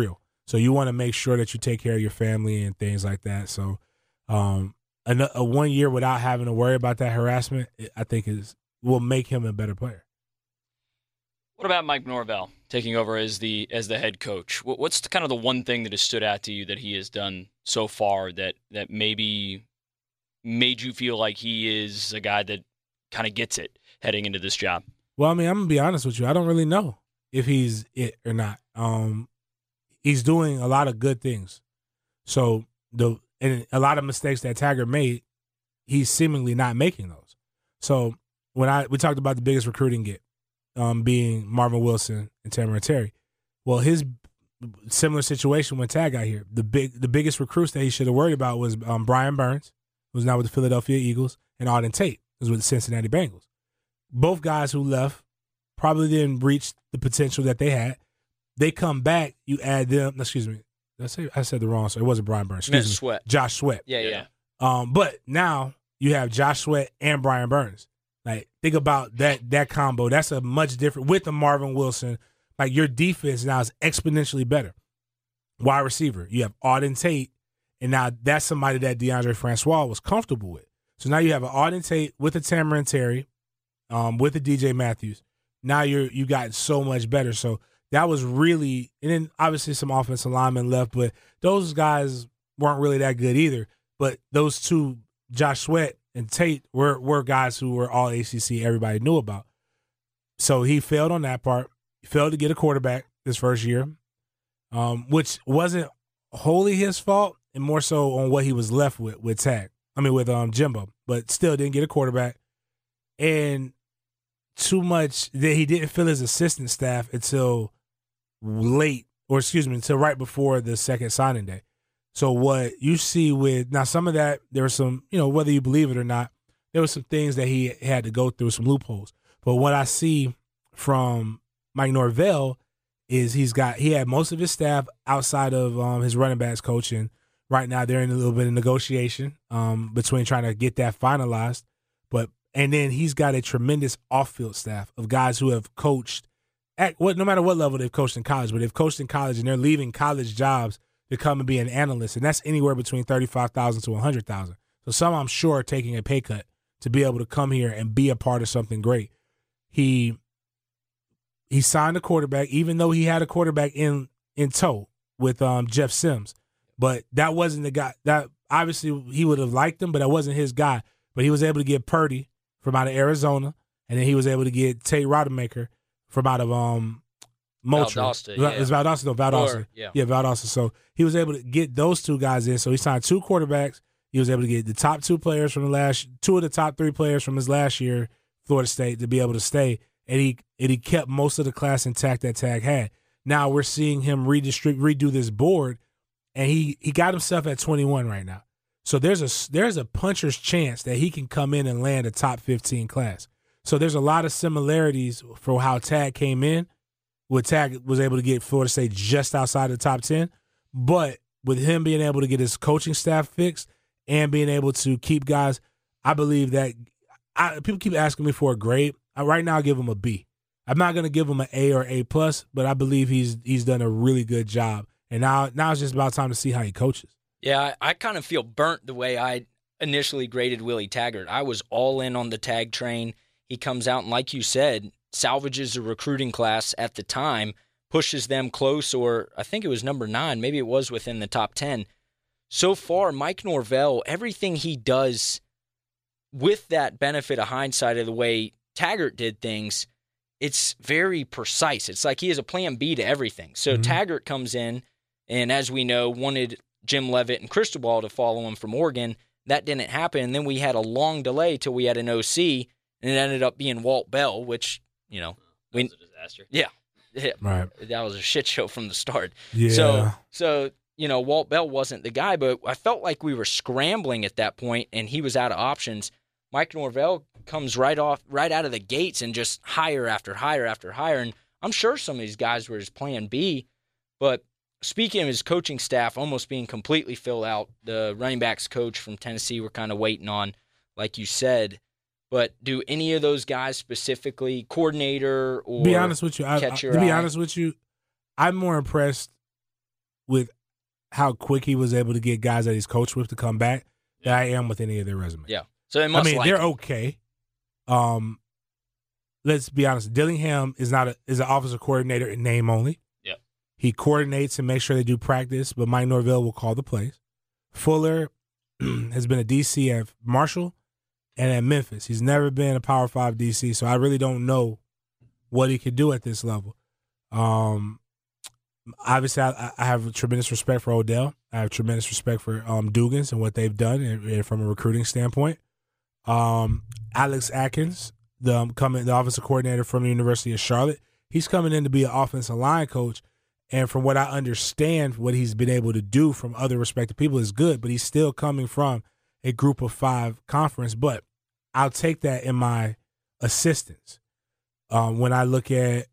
So you want to make sure that you take care of your family and things like that. So a 1 year without having to worry about that harassment, I think will make him a better player. What about Mike Norvell taking over as the head coach? What's kind of the one thing that has stood out to you that he has done so far that maybe made you feel like he is a guy that kind of gets it heading into this job? Well, I mean, I'm going to be honest with you. I don't really know if he's it or not. He's doing a lot of good things. So and a lot of mistakes that Taggart made, he's seemingly not making those. So we talked about the biggest recruiting get, being Marvin Wilson and Tamara Terry. Well, his similar situation when Tag got here. The biggest recruits that he should have worried about was Brian Burns, who's now with the Philadelphia Eagles, and Auden Tate, who's with the Cincinnati Bengals. Both guys who left probably didn't reach the potential that they had. They come back, you add them. Excuse me, I said the wrong. So it wasn't Brian Burns. Excuse me, Sweat. Josh Sweat. Yeah. But now you have Josh Sweat and Brian Burns. Like, think about that combo. That's a much different with the Marvin Wilson. Like, your defense now is exponentially better. Wide receiver, you have Auden Tate, and now that's somebody that DeAndre Francois was comfortable with. So now you have an Auden Tate with a Tamara Terry, with a DJ Matthews. Now you got so much better. So that was really, and then obviously some offensive linemen left, but those guys weren't really that good either. But those two, Josh Sweat and Tate, were guys who were all ACC everybody knew about. So he failed on that part. He failed to get a quarterback this first year, which wasn't wholly his fault, and more so on what he was left with with Jimbo, but still didn't get a quarterback. And too much that he didn't fill his assistant staff until until right before the second signing day. So what you see with, now some of that, there were some, whether you believe it or not, there were some things that he had to go through, some loopholes. But what I see from Mike Norvell is he had most of his staff outside of his running backs coach, and right now they're in a little bit of negotiation between trying to get that finalized. And then he's got a tremendous off-field staff of guys who have coached no matter what level they've coached in college, but they've coached in college and they're leaving college jobs to come and be an analyst, and that's anywhere between $35,000 to $100,000. So some, I'm sure, are taking a pay cut to be able to come here and be a part of something great. He signed a quarterback, even though he had a quarterback in tow with Jeff Sims, but that wasn't the guy. That obviously he would have liked him, but that wasn't his guy. But he was able to get Purdy from out of Arizona, and then he was able to get Tate Rodemaker from out of Moultrie. Valdosta, yeah. It's Valdosta, though. Valdosta. Valdosta. So he was able to get those two guys in. So he signed two quarterbacks. He was able to get the top two players from two of the top three players from his last year, Florida State, to be able to stay. And he kept most of the class intact that Tag had. Now we're seeing him redo this board, and he got himself at 21 right now. So there's a puncher's chance that he can come in and land a top 15 class. So there's a lot of similarities for how Tag came in. Tag was able to get Florida State just outside the top 10, but with him being able to get his coaching staff fixed and being able to keep guys, I believe that people keep asking me for a grade. Right now, I'll give him a B. I'm not going to give him an A or A+, but I believe he's done a really good job. And now it's just about time to see how he coaches. Yeah, I kind of feel burnt the way I initially graded Willie Taggart. I was all in on the Tag train. He comes out and, like you said, salvages a recruiting class at the time, pushes them close, or I think it was number 9. Maybe it was within the top 10. So far, Mike Norvell, everything he does with that benefit of hindsight of the way Taggart did things, it's very precise. It's like he has a plan B to everything. So Taggart comes in and, as we know, wanted Jim Leavitt and Cristobal to follow him from Oregon. That didn't happen. And then we had a long delay till we had an OC, and it ended up being Walt Bell, which, that was a disaster. Yeah. Right. That was a shit show from the start. Yeah. So Walt Bell wasn't the guy, but I felt like we were scrambling at that point, and he was out of options. Mike Norvell comes right out of the gates and just hire after hire after hire. And I'm sure some of these guys were his plan B, but speaking of his coaching staff almost being completely filled out, the running backs coach from Tennessee we're kind of waiting on, like you said. But do any of those guys specifically, coordinator or be honest with you, catch your to be eye? honest with you, I'm more impressed with how quick he was able to get guys that he's coached with to come back than I am with any of their resumes. Yeah. So they must they're okay. Let's be honest. Dillingham is an offensive coordinator in name only. Yep. He coordinates and makes sure they do practice, but Mike Norvell will call the plays. Fuller has been a DC at Marshall and at Memphis. He's never been a Power 5 DC, so I really don't know what he could do at this level. Obviously, I have tremendous respect for Odell. I have tremendous respect for Dugans and what they've done and from a recruiting standpoint. Alex Atkins, the offensive coordinator from the University of Charlotte, he's coming in to be an offensive line coach. And from what I understand, what he's been able to do from other respected people is good, but he's still coming from a group of 5 conference. But I'll take that in my assistants. When I look at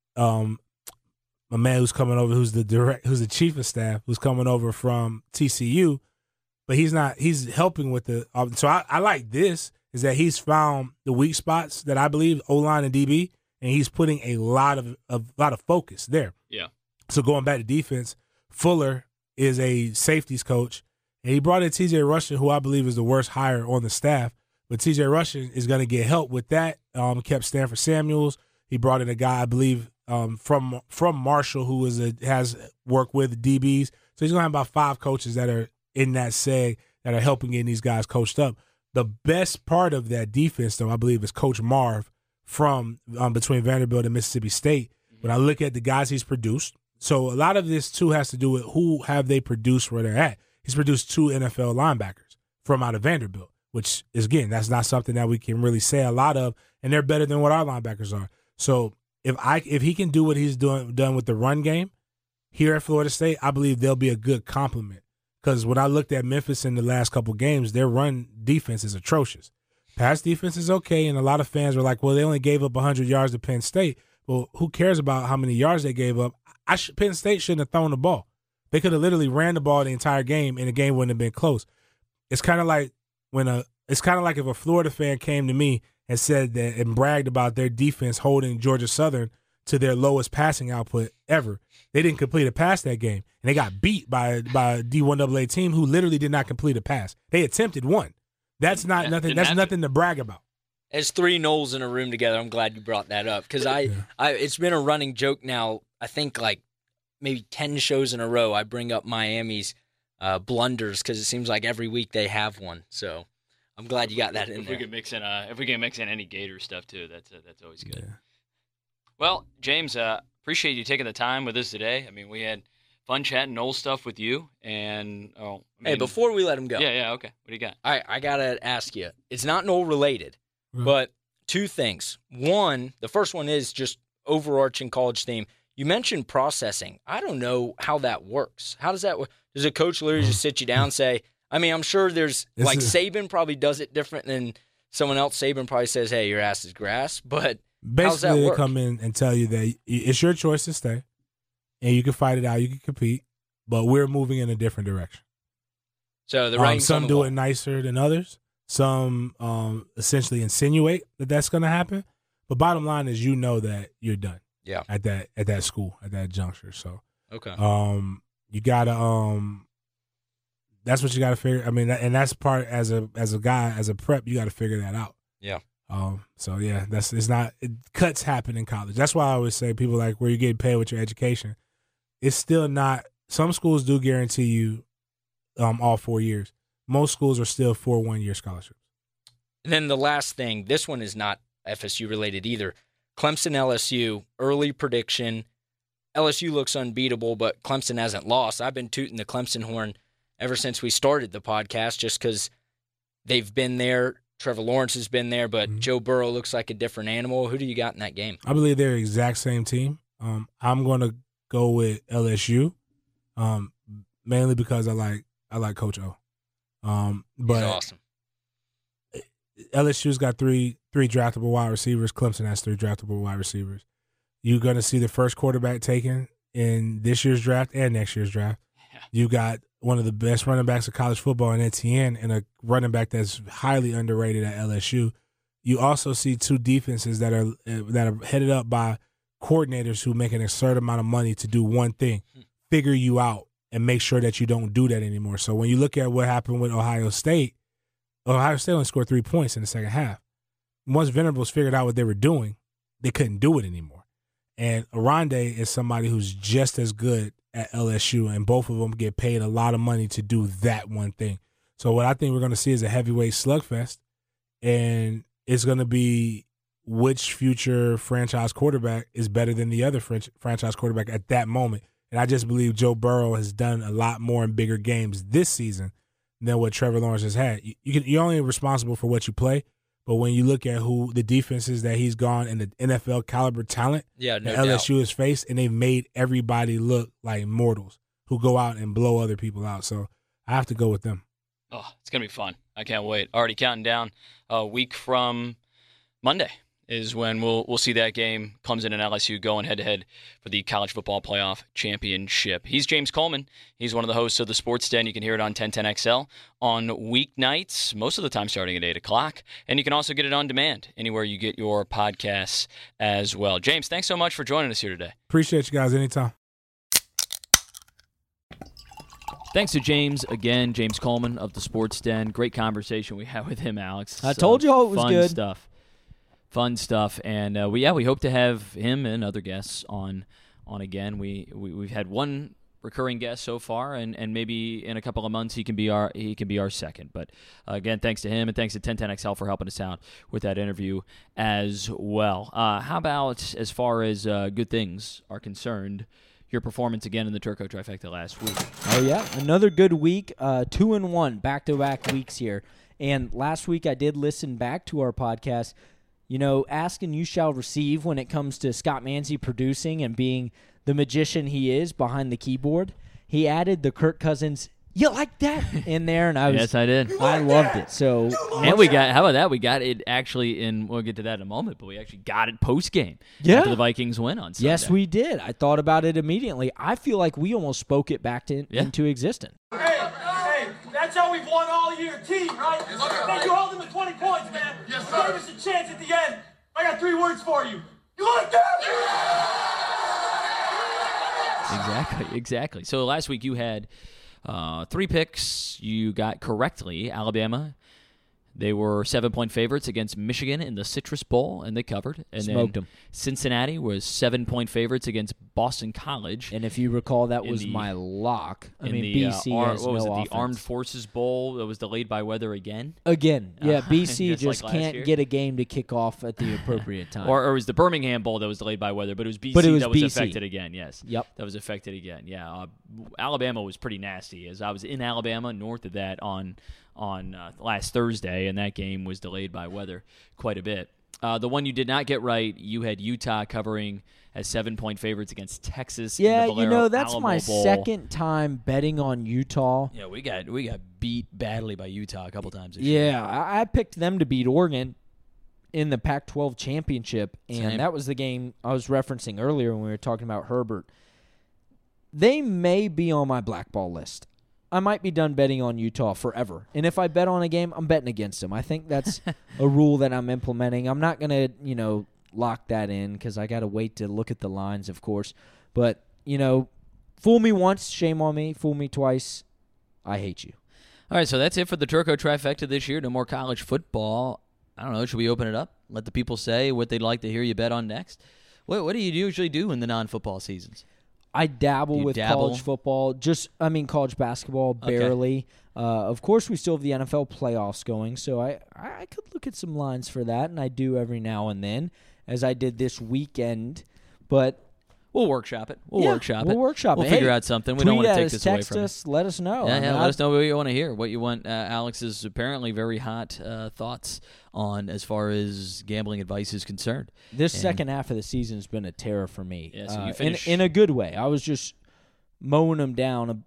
a man who's coming over, who's the chief of staff, who's coming over from TCU, but he's helping with the. So I like this is that he's found the weak spots that I believe O-line and DB, and he's putting a lot of focus there. Yeah. So going back to defense, Fuller is a safeties coach, and he brought in T.J. Rushing, who I believe is the worst hire on the staff. But T.J. Rushing is going to get help with that. Kept Stanford Samuels. He brought in a guy, I believe, from Marshall, who has worked with DBs. So he's going to have about 5 coaches that are in that seg that are helping getting these guys coached up. The best part of that defense, though, I believe, is Coach Marv from between Vanderbilt and Mississippi State. When I look at the guys he's produced, so a lot of this, too, has to do with who have they produced where they're at. He's produced 2 NFL linebackers from out of Vanderbilt, which is, again, that's not something that we can really say a lot of, and they're better than what our linebackers are. So if he can do what he's done with the run game here at Florida State, I believe they'll be a good complement. Because when I looked at Memphis in the last couple games, their run defense is atrocious. Pass defense is okay, and a lot of fans were like, well, they only gave up 100 yards to Penn State. Well, who cares about how many yards they gave up? Penn State shouldn't have thrown the ball. They could have literally ran the ball the entire game, and the game wouldn't have been close. It's kind of like if a Florida fan came to me and said that and bragged about their defense holding Georgia Southern to their lowest passing output ever. They didn't complete a pass that game, and they got beat by a D1AA team who literally did not complete a pass. They attempted one. That's not nothing. That's nothing to brag about. As 3 Knowles in a room together, I'm glad you brought that up because it's been a running joke now. I think like maybe 10 shows in a row I bring up Miami's blunders because it seems like every week they have one. So I'm glad you got that in there. If we can mix in any Gator stuff too, that's always good. Yeah. Well, James, appreciate you taking the time with us today. I mean, we had fun chatting Knowles stuff with you, and hey, before we let him go, yeah, okay, what do you got? I gotta ask you. It's not Knoll related, but 2 things. One, the first one is just overarching college theme. You mentioned processing. I don't know how that works. How does that work? Does a coach literally just sit you down and say, I mean, I'm sure there's, Saban probably does it different than someone else. Saban probably says, hey, your ass is grass. But how does that basically, work? they come in and tell you that it's your choice to stay, and you can fight it out, you can compete, but we're moving in a different direction. So the writing's some on the do wall. it nicer than others. Some essentially insinuate that that's going to happen. But bottom line is, you know that you're done. Yeah. At that school, at that juncture. So Okay. you gotta that's what you gotta figure. I mean, and that's part as a guy, as a prep, you gotta figure that out. Yeah. So yeah, cuts happen in college. That's why I always say people like where you get paid with your education. It's still not. Some schools do guarantee you all 4 years. Most schools are still 4 1-year scholarships. And then the last thing, this one is not FSU related either. Clemson LSU, early prediction. LSU looks unbeatable, but Clemson hasn't lost. I've been tooting the Clemson horn ever since we started the podcast just because they've been there. Trevor Lawrence has been there, but Joe Burrow looks like a different animal. Who do you got in that game? I believe they're the exact same team. I'm going to go with LSU, mainly because I like Coach O. But He's awesome. LSU's got three draftable wide receivers. Clemson has 3 draftable wide receivers. You're going to see the first quarterback taken in this year's draft and next year's draft. Yeah. You got one of the best running backs of college football in Etienne and a running back that's highly underrated at LSU. You also see 2 defenses that are headed up by coordinators who make an absurd amount of money to do one thing, figure you out and make sure that you don't do that anymore. So when you look at what happened with Ohio State only scored 3 points in the second half. Once Venables figured out what they were doing, they couldn't do it anymore. And Arande is somebody who's just as good at LSU, and both of them get paid a lot of money to do that one thing. So what I think we're going to see is a heavyweight slugfest, and it's going to be which future franchise quarterback is better than the other franchise quarterback at that moment. And I just believe Joe Burrow has done a lot more in bigger games this season than what Trevor Lawrence has had. You're only responsible for what you play, but when you look at who the defenses that he's gone and the NFL caliber talent no that LSU has faced, and they've made everybody look like mortals who go out and blow other people out. So I have to go with them. Oh, it's going to be fun. I can't wait. Already counting down a week from Monday is when we'll see that game. Clemson and LSU going head-to-head for the College Football Playoff Championship. He's James Coleman. He's one of the hosts of the Sports Den. You can hear it on 1010XL on weeknights, most of the time starting at 8 o'clock. And you can also get it on demand anywhere you get your podcasts as well. James, thanks so much for joining us here today. Appreciate you guys anytime. Thanks to James, again, James Coleman of the Sports Den. Great conversation we had with him, Alex. I told you it was good. Fun stuff. And, we hope to have him and other guests on again. We've had one recurring guest so far, and maybe in a couple of months he can be our second. But, again, thanks to him, and thanks to 1010XL for helping us out with that interview as well. How about, as far as good things are concerned, your performance again in the Turco Trifecta last week? Oh, yeah. Another good week. 2-1, back-to-back weeks here. And last week I did listen back to our podcast. You know, ask and you shall receive when it comes to Scott Manzi producing and being the magician he is behind the keyboard. He added the Kirk Cousins, "You like that?" in there, and Yes, I did. I loved it. So, and how about that? We got it actually we'll get to that in a moment, but we actually got it post-game after the Vikings win on Sunday. Yes, we did. I thought about it immediately. I feel like we almost spoke it back into existence. Hey, that's how we've won all year, team, right? Hey, you held them to 20 points, man. Yes, You sir. gave us a chance at the end. I got 3 words for you. You like that? Exactly. So last week you had 3 picks. You got correctly. Alabama, they were 7-point favorites against Michigan in the Citrus Bowl, and they covered. And Smoked then them. Cincinnati was 7-point favorites against Boston College. And if you recall, that was my lock. I mean, BC has no offense. The Armed Forces Bowl that was delayed by weather again? Again, yeah, BC just like last can't year? get a game to kick off at the appropriate time. Or it was the Birmingham Bowl that was delayed by weather, but it was BC that was BC. affected again, yes. Yep. That was affected again, yeah. Alabama was pretty nasty, as I was in Alabama, north of that, on last Thursday, and that game was delayed by weather quite a bit. The one you did not get right, you had Utah covering as 7-point favorites against Texas. Yeah, in the Valero that's Alamo my Bowl. second time betting on Utah. Yeah, we got beat badly by Utah a couple times this year. Yeah, I picked them to beat Oregon in the Pac-12 championship, and Same. that was the game I was referencing earlier when we were talking about Herbert. They may be on my blackball list. I might be done betting on Utah forever. And if I bet on a game, I'm betting against them. I think that's a rule that I'm implementing. I'm not going to, lock that in because I got to wait to look at the lines, of course. But, fool me once, shame on me. Fool me twice, I hate you. All right, so that's it for the Turco Trifecta this year. No more college football. I don't know. Should we open it up? Let the people say what they'd like to hear you bet on next? What do you usually do in the non-football seasons? I dabble You with dabble? college football, college basketball, barely. Of course, we still have the NFL playoffs going, so I could look at some lines for that, and I do every now and then, as I did this weekend. But We'll workshop it. We'll workshop it. We'll figure out something. We don't want to take this away text from you. us, let us know. Yeah, I mean, let us know what you want to hear, what you want Alex's apparently very hot thoughts on as far as gambling advice is concerned. This And- second half of the season has been a terror for me. Yeah, so you finish- in a good way. I was just mowing them down.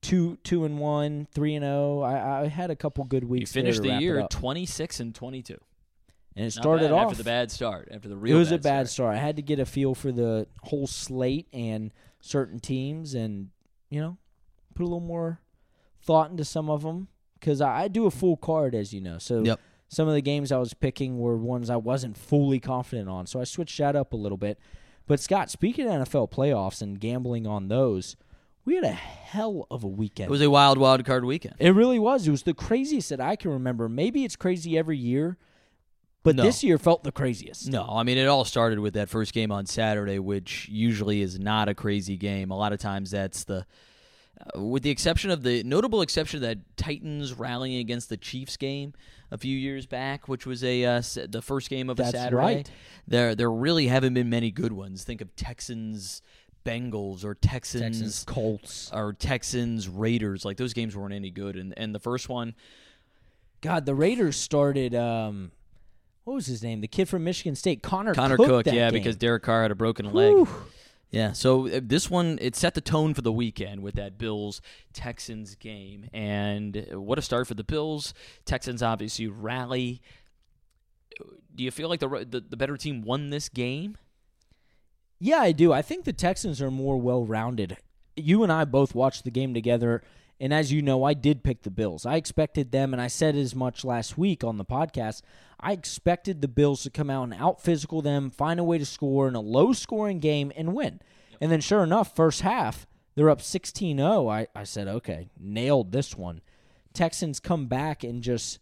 2-1, 3-0. I had a couple good You weeks. finished there to the wrap year it up. 26-22. And it Not started bad off after the bad start. After the It real was a bad bad start. start. I had to get a feel for the whole slate and certain teams, and put a little more thought into some of them because I do a full card, as you know. So Yep. some of the games I was picking were ones I wasn't fully confident on, so I switched that up a little bit. But Scott, speaking of NFL playoffs and gambling on those, We had a hell of a weekend. It was a wild card weekend. It really was. It was the craziest that I can remember. Maybe it's crazy every year, but No. this year felt the craziest. No, I mean, it all started with that first game on Saturday, which usually is not a crazy game. A lot of times that's with the exception of the notable exception of that Titans rallying against the Chiefs game a few years back, which was the first game of a That's Saturday. right. There really haven't been many good ones. Think of Texans Bengals or Texans, Colts. or Texans Raiders. Like, those games weren't any good. And the first one, God, the Raiders started, what was his name? The kid from Michigan State, Connor Cook, that yeah, game. because Derek Carr had a broken leg. Whew. Yeah, so this one, it set the tone for the weekend with that Bills-Texans game. And what a start for the Bills. Texans obviously rally. Do you feel like the better team won this game? Yeah, I do. I think the Texans are more well-rounded. You and I both watched the game together, and as you know, I did pick the Bills. I expected them, and I said as much last week on the podcast, I expected the Bills to come out and out-physical them, find a way to score in a low-scoring game, and win. And then sure enough, first half, they're up 16-0. I said, okay, nailed this one. Texans come back and just,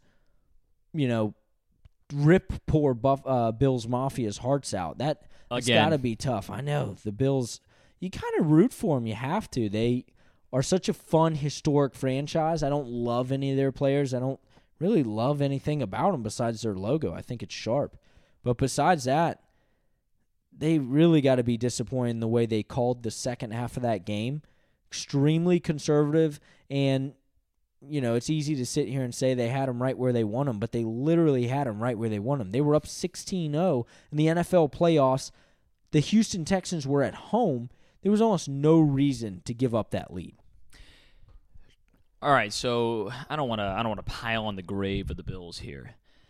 rip poor Bills Mafia's hearts out. That's got to be tough. I know. The Bills, you kind of root for them. You have to. They are such a fun, historic franchise. I don't love any of their players. I don't really love anything about them besides their logo. I think it's sharp. But besides that, they really got to be disappointed in the way they called the second half of that game. Extremely conservative, and it's easy to sit here and say they had them right where they want them, but they literally had them right where they want them. They were up 16-0 in the NFL playoffs. The Houston Texans were at home. There was almost no reason to give up that lead. All right, so I don't want to pile on the grave of the Bills here.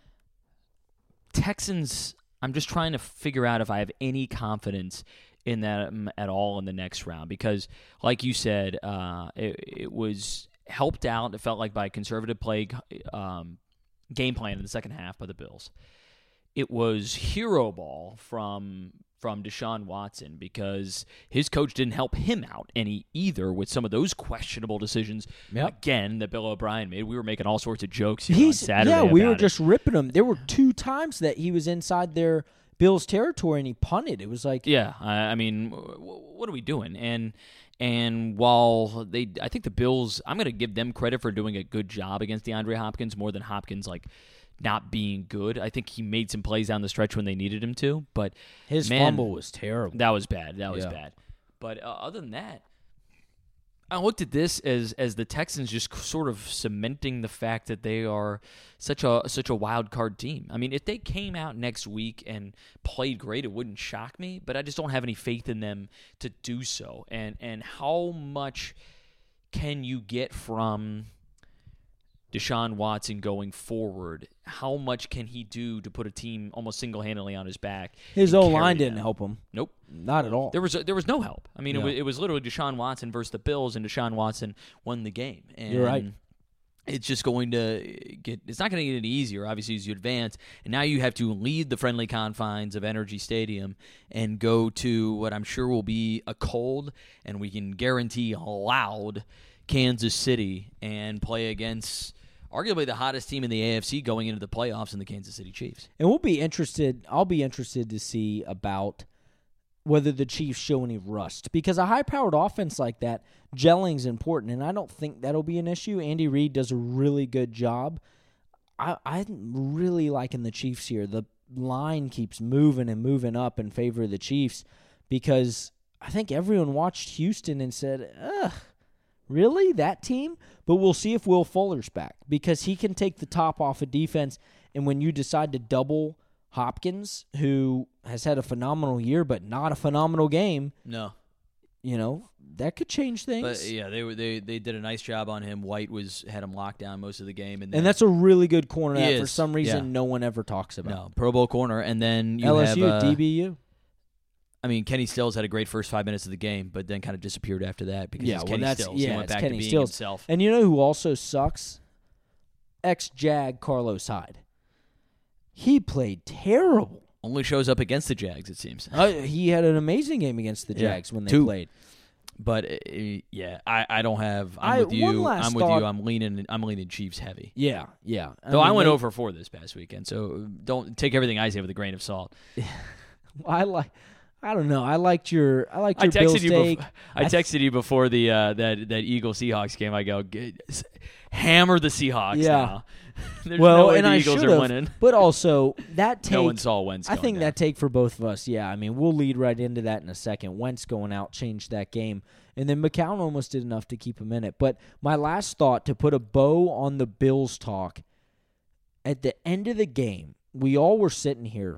Texans, I'm just trying to figure out if I have any confidence in that at all in the next round, because, like you said, it was helped out, it felt like, by conservative play game plan in the second half by the Bills. It was hero ball from Deshaun Watson, because his coach didn't help him out any either with some of those questionable decisions, again, that Bill O'Brien made. We were making all sorts of jokes here on Saturday. Yeah, we were about just ripping him. There were 2 times that he was inside their Bills territory and he punted. It was like, yeah, I mean, what are we doing? And while I think the Bills, I'm going to give them credit for doing a good job against DeAndre Hopkins more than Hopkins not being good. I think he made some plays down the stretch when they needed him to, but his fumble was terrible. That was bad. That was bad. But other than that, I looked at this as the Texans just sort of cementing the fact that they are such a wild card team. I mean, if they came out next week and played great, it wouldn't shock me, but I just don't have any faith in them to do so. And how much can you get from Deshaun Watson going forward? How much can he do to put a team almost single-handedly on his back? His and O-line carry didn't them? help him. Nope. Not at all. There was no help. I mean, No. it was literally Deshaun Watson versus the Bills, and Deshaun Watson won the game. And You're right. It's just going to it's not going to get any easier, obviously, as you advance. And now you have to leave the friendly confines of Energy Stadium and go to what I'm sure will be a cold, and we can guarantee loud, Kansas City, and play against arguably the hottest team in the AFC going into the playoffs in the Kansas City Chiefs. And I'll be interested to see about whether the Chiefs show any rust, because a high-powered offense like that, gelling's important, and I don't think that'll be an issue. Andy Reid does a really good job. I'm really liking the Chiefs here. The line keeps moving and moving up in favor of the Chiefs, because I think everyone watched Houston and said, ugh, really, that team? But we'll see if Will Fuller's back, because he can take the top off of defense, and when you decide to double Hopkins, who has had a phenomenal year but not a phenomenal game, No. That could change things. But yeah, they did a nice job on him. White had him locked down most of the game, and that's a really good corner He that for is, some reason yeah. no one ever talks about. no Pro Bowl corner. And then you LSU, have DBU. I mean, Kenny Stills had a great first 5 minutes of the game, but then kind of disappeared after that because Yeah, it's well, Kenny that's Stills. He went it's back Kenny to being Stills. himself. And you know who also sucks? Ex-Jag Carlos Hyde. He played terrible. Only shows up against the Jags, it seems. He had an amazing game against the Yeah, Jags when they two. played. But yeah, I don't have. one I'm with you. last I'm with thought- you. I'm leaning Chiefs heavy. Yeah. Though I went over 4 this past weekend, so don't take everything I say with a grain of salt. I don't know. I liked your I Bills texted you. take. I texted you before the that Eagles Seahawks game. I go, hammer the Seahawks. Yeah. Now. There's Well, no way and the I Eagles should are have, winning. but also that take. No one saw Wentz. I going think down. that take for both of us. Yeah, I mean we'll lead right into that in a second. Wentz going out changed that game, and then McCown almost did enough to keep him in it. But my last thought to put a bow on the Bills talk. At the end of the game, we all were sitting here,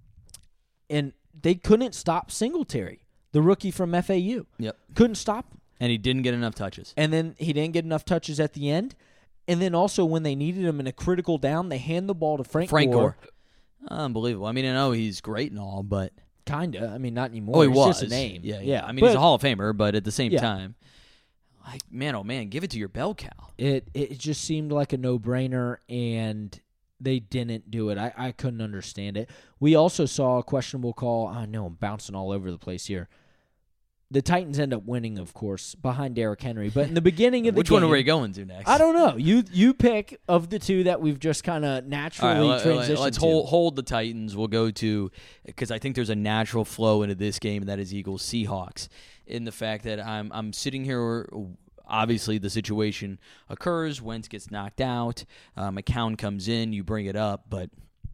and they couldn't stop Singletary, the rookie from FAU. Yep. Couldn't stop him. And he didn't get enough touches. And then he didn't get enough touches at the end. And then also when they needed him in a critical down, they hand the ball to Frank Gore. Unbelievable. I mean, I know he's great and all, but Kinda. I mean, not anymore. oh, he it's was just a name. Yeah. I mean, he's a Hall of Famer, but at the same Yeah. time, like, man, oh man, give it to your bell cow. It just seemed like a no-brainer, and they didn't do it. I couldn't understand it. We also saw a questionable call. I know I'm bouncing all over the place here. The Titans end up winning, of course, behind Derrick Henry. But in the beginning of the Which game, one are we going to next? I don't know. You pick of the two that we've just kind of naturally transitioned let's to. hold the Titans. We'll go to, because I think there's a natural flow into this game, and that is Eagles Seahawks. In the fact that I'm sitting here, obviously the situation occurs. Wentz gets knocked out. McCown comes in. You bring it up, but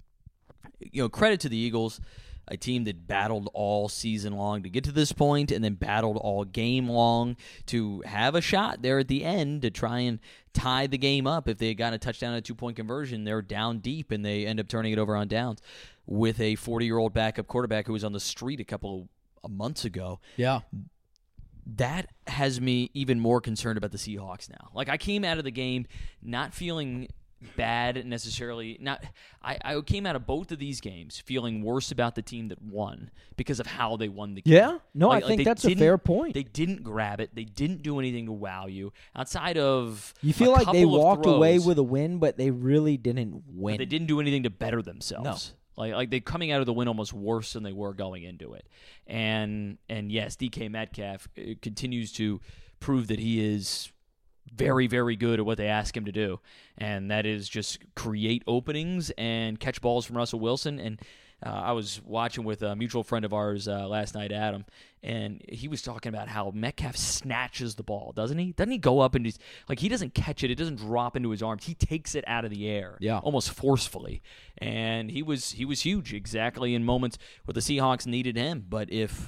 credit to the Eagles. A team that battled all season long to get to this point, and then battled all game long to have a shot there at the end to try and tie the game up. If they had gotten a touchdown and a 2-point conversion, they're down deep, and they end up turning it over on downs with a 40-year-old backup quarterback who was on the street a couple of months ago. Yeah. That has me even more concerned about the Seahawks now. Like, I came out of the game not feeling bad necessarily. I came out of both of these games feeling worse about the team that won because of how they won the game. Yeah? No, I think they that's a didn't- fair point. They didn't grab it. They didn't do anything to wow you outside of You feel a like they couple of walked away throws, with a win, but they really didn't win. but they didn't do anything to better themselves. Like they're coming out of the win almost worse than they were going into it. And yes, DK Metcalf continues to prove that he is very, very good at what they ask him to do, and that is just create openings and catch balls from Russell Wilson. And I was watching with a mutual friend of ours last night, Adam, and he was talking about how Metcalf snatches the ball, doesn't he? Doesn't he go up and he doesn't catch it, it doesn't drop into his arms. He takes it out of the air, almost forcefully. And he was huge exactly in moments where the Seahawks needed him. But if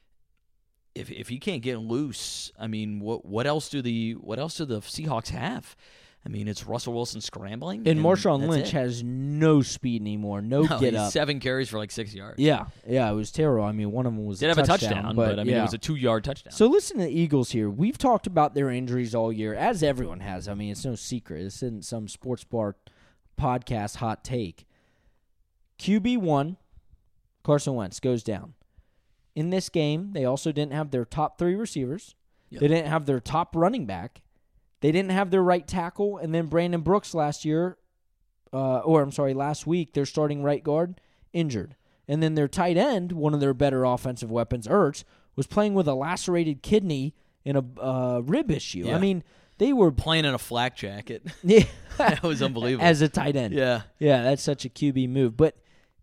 he can't get loose, I mean, what else do the Seahawks have? I mean, it's Russell Wilson scrambling, and Marshawn that's Lynch it. has no speed anymore, no get he's up. 7 carries for like 6 yards. Yeah, it was terrible. I mean, one of them was Did have a touchdown, but I mean, it was a 2-yard touchdown. So listen to the Eagles here. We've talked about their injuries all year, as everyone has. I mean, it's no secret. This isn't some sports bar podcast hot take. QB1, Carson Wentz, goes down. In this game, they also didn't have their top 3 receivers. Yep. They didn't have their top running back. They didn't have their right tackle. And then Brandon Brooks last week, their starting right guard, injured. And then their tight end, one of their better offensive weapons, Ertz, was playing with a lacerated kidney and a rib issue. Yeah. I mean, they were playing in a flak jacket. yeah, That was unbelievable. as a tight end. Yeah. Yeah, that's such a QB move. But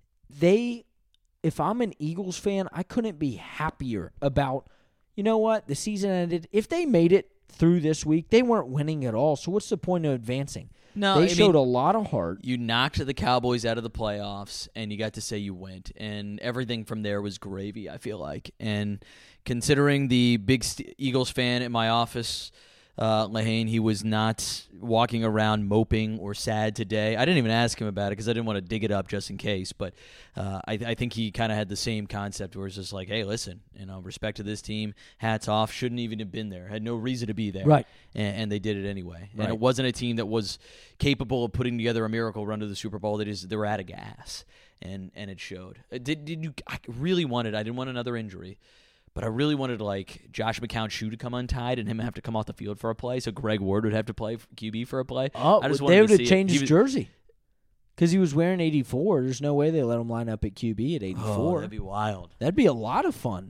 if I'm an Eagles fan, I couldn't be happier about, you know what, the season ended. If they made it through this week, they weren't winning at all. So what's the point of advancing? No, They I showed mean, a lot of heart. You knocked the Cowboys out of the playoffs, and you got to say you went, and everything from there was gravy, I feel like. And considering the big Eagles fan in my office, Lehane, he was not walking around moping or sad today. I didn't even ask him about it because I didn't want to dig it up just in case. But I think he kind of had the same concept where it's just like, hey, listen, respect to this team, hats off, shouldn't even have been there, had no reason to be there. Right. And they did it anyway. Right. And it wasn't a team that was capable of putting together a miracle run to the Super Bowl. They were out of gas, and it showed. Did you? I didn't want another injury. But I really wanted Josh McCown's shoe to come untied and him have to come off the field for a play, so Greg Ward would have to play QB for a play. Oh, I just they wanted would to have see changed it. his jersey because he was wearing 84. There's no way they let him line up at QB at 84. Oh, that'd be wild. That'd be a lot of fun.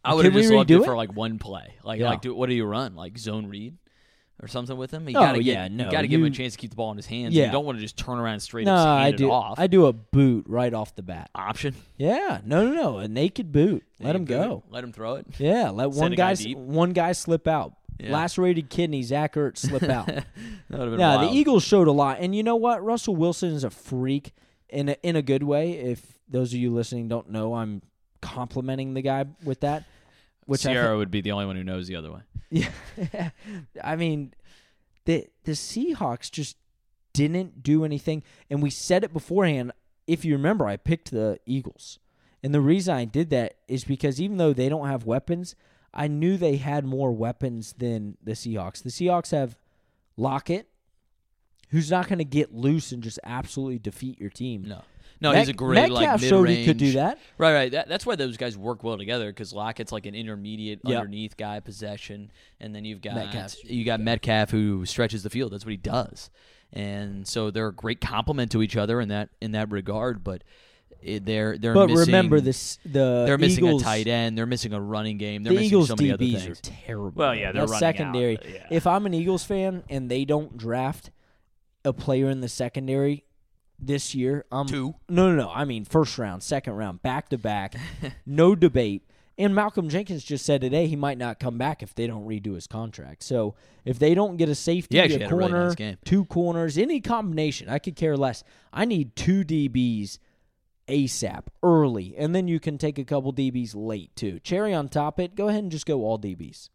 I would have Can we just loved it redo for it? like one play. Like, Yeah. what do you run? Like zone read or something with him? You Oh, gotta yeah, get, no, you gotta give him a you- chance to keep the ball in his hands. Yeah. You don't want to just turn around and straight No, up I hand do. it off. I do a boot right off the bat. Option. Yeah, no, a naked boot. Let him go. Let him throw it. Yeah, let Send one a guy guy slip out. Yeah. Lacerated kidney, Zach Ertz slip out. That would have been Yeah, wild. the Eagles showed a lot, and you know what? Russell Wilson is a freak in a good way. If those of you listening don't know, I'm complimenting the guy with that. Which I Sierra would be the only one who knows the other way. Yeah, I mean, the Seahawks just didn't do anything, and we said it beforehand. If you remember, I picked the Eagles, and the reason I did that is because even though they don't have weapons, I knew they had more weapons than the Seahawks. The Seahawks have Lockett, who's not going to get loose and just absolutely defeat your team. No, he's a great Metcalf like showed mid-range. he could do that. Right. That's why those guys work well together because Lockett's like an intermediate Yep. underneath guy possession, and then you've got Metcalf's- Metcalf who stretches the field. That's what he does, and so they're a great complement to each other in that regard. But they're But missing, remember this: they're missing Eagles, a tight end. They're missing a running game. They're The missing Eagles so many other DBs are things. terrible. Well, yeah, they're That running secondary. out, yeah. If I'm an Eagles fan and they don't draft a player in the secondary this year, Two. No. I mean, first round, second round, back to back, no debate. And Malcolm Jenkins just said today he might not come back if they don't redo his contract. So if they don't get a safety, He actually a had a really corner, nice game. two corners, any combination, I could care less. I need two DBs ASAP, early, and then you can take a couple DBs late too. Cherry on top it, go ahead and just go all DBs.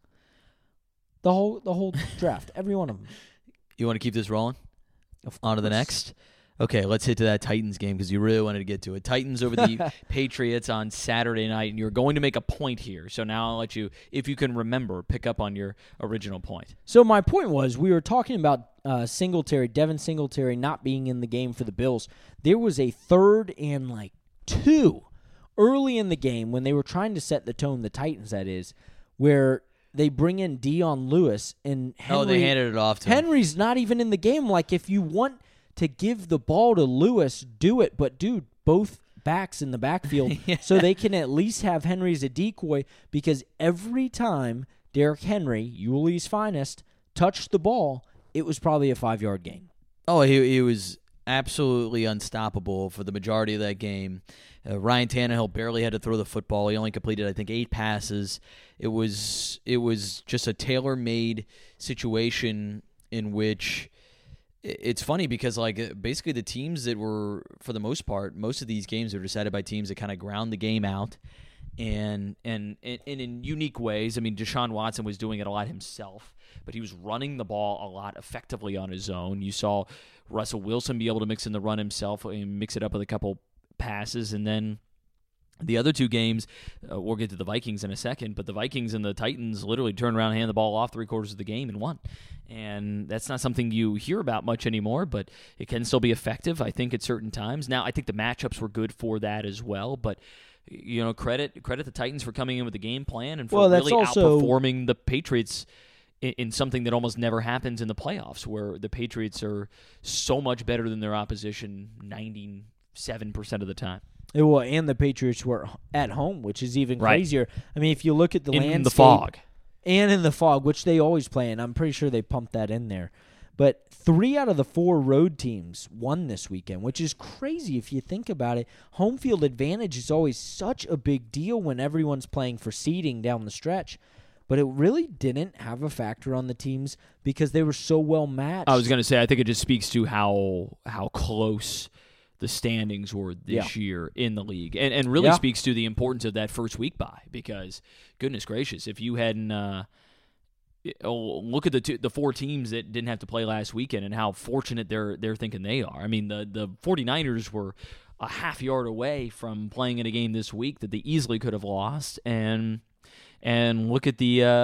The whole draft, every one of them. You want to keep this rolling? Of On to the course. next. Okay, let's hit to that Titans game because you really wanted to get to it. Titans over the Patriots on Saturday night, and you're going to make a point here. So now I'll let you, if you can remember, pick up on your original point. So my point was, we were talking about Devin Singletary not being in the game for the Bills. There was a 3rd and 2 early in the game when they were trying to set the tone, the Titans that is, where they bring in Dion Lewis and Henry. They handed it off to him. Henry's not even in the game. Like, if you want to give the ball to Lewis, do it. But, dude, both backs in the backfield so they can at least have Henry as a decoy, because every time Derrick Henry, Yuli's finest, touched the ball, it was probably a 5-yard gain. Oh, he was absolutely unstoppable for the majority of that game. Ryan Tannehill barely had to throw the football. He only completed, I think, 8 passes. It was just a tailor-made situation in which it's funny because basically the teams that were, for the most part, most of these games are decided by teams that kind of ground the game out. And in unique ways. I mean, Deshaun Watson was doing it a lot himself, but he was running the ball a lot effectively on his own. You saw Russell Wilson be able to mix in the run himself and mix it up with a couple passes. And then the other 2 games, we'll get to the Vikings in a second, but the Vikings and the Titans literally turned around and handed the ball off 3/4 of the game and won. And that's not something you hear about much anymore, but it can still be effective, I think, at certain times. Now, I think the matchups were good for that as well, but credit the Titans for coming in with a game plan and for Well, that's really also- outperforming the Patriots in something that almost never happens in the playoffs, where the Patriots are so much better than their opposition 97% of the time. Well, and the Patriots were at home, which is even Right. crazier. I mean, if you look at the landscape. In the fog. And in the fog, which they always play, and I'm pretty sure they pumped that in there. But 3 out of the 4 road teams won this weekend, which is crazy if you think about it. Home field advantage is always such a big deal when everyone's playing for seeding down the stretch. But it really didn't have a factor on the teams because they were so well matched. I was going to say, I think it just speaks to how close the standings were this year in the league, and really speaks to the importance of that first week bye, because goodness gracious, if you hadn't look at the 4 teams that didn't have to play last weekend and how fortunate they're thinking they are. I mean, the 49ers were a half yard away from playing in a game this week that they easily could have lost, and look at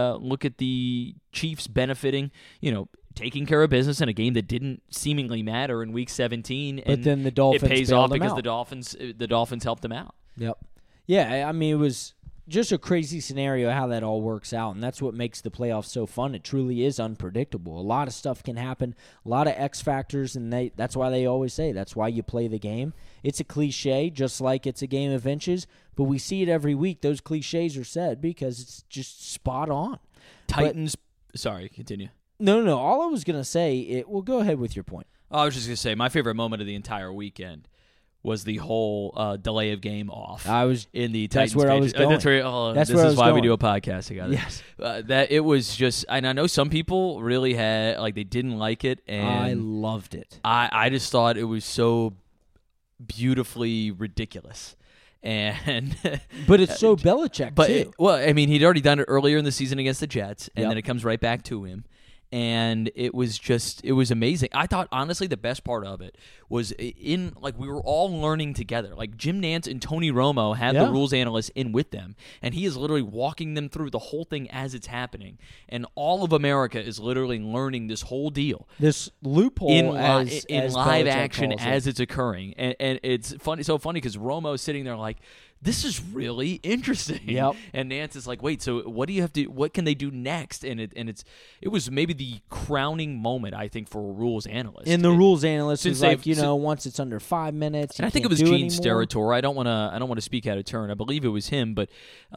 the Chiefs benefiting, taking care of business in a game that didn't seemingly matter in Week 17. But then the Dolphins it pays bailed off them because out. the Dolphins helped them out. Yep. Yeah, I mean, it was just a crazy scenario how that all works out, and that's what makes the playoffs so fun. It truly is unpredictable. A lot of stuff can happen, a lot of X factors, and that's why they always say that's why you play the game. It's a cliche, just like it's a game of inches, but we see it every week. Those cliches are said because it's just spot on. Titans. Sorry, continue. No. All I was going to say, well, go ahead with your point. Oh, I was just going to say my favorite moment of the entire weekend was the whole delay of game off. I was in the That's Titans where I page. was going. That's where. That's this where I is was why we going. do a podcast together. Yes. That it was just, and I know some people really had they didn't like it, and I loved it. I just thought it was so beautifully ridiculous. And But it's so Belichick, too. I mean, he'd already done it earlier in the season against the Jets, and Yep. then it comes right back to him. And it was amazing. I thought, honestly, the best part of it was we were all learning together. Like, Jim Nantz and Tony Romo had the rules analyst in with them, and he is literally walking them through the whole thing as it's happening. And all of America is literally learning this whole deal. This loophole In as live Belichick action calls it. as it's occurring. And it's funny because Romo's sitting there like, this is really interesting. Yep. And Nance is like, wait, so what can they do next? And it was maybe the crowning moment, I think, for a rules analyst. And the rules analyst since is like, they've- once it's under 5 minutes, and I think it was Gene Steratore. I don't want to speak out of turn. I believe it was him, but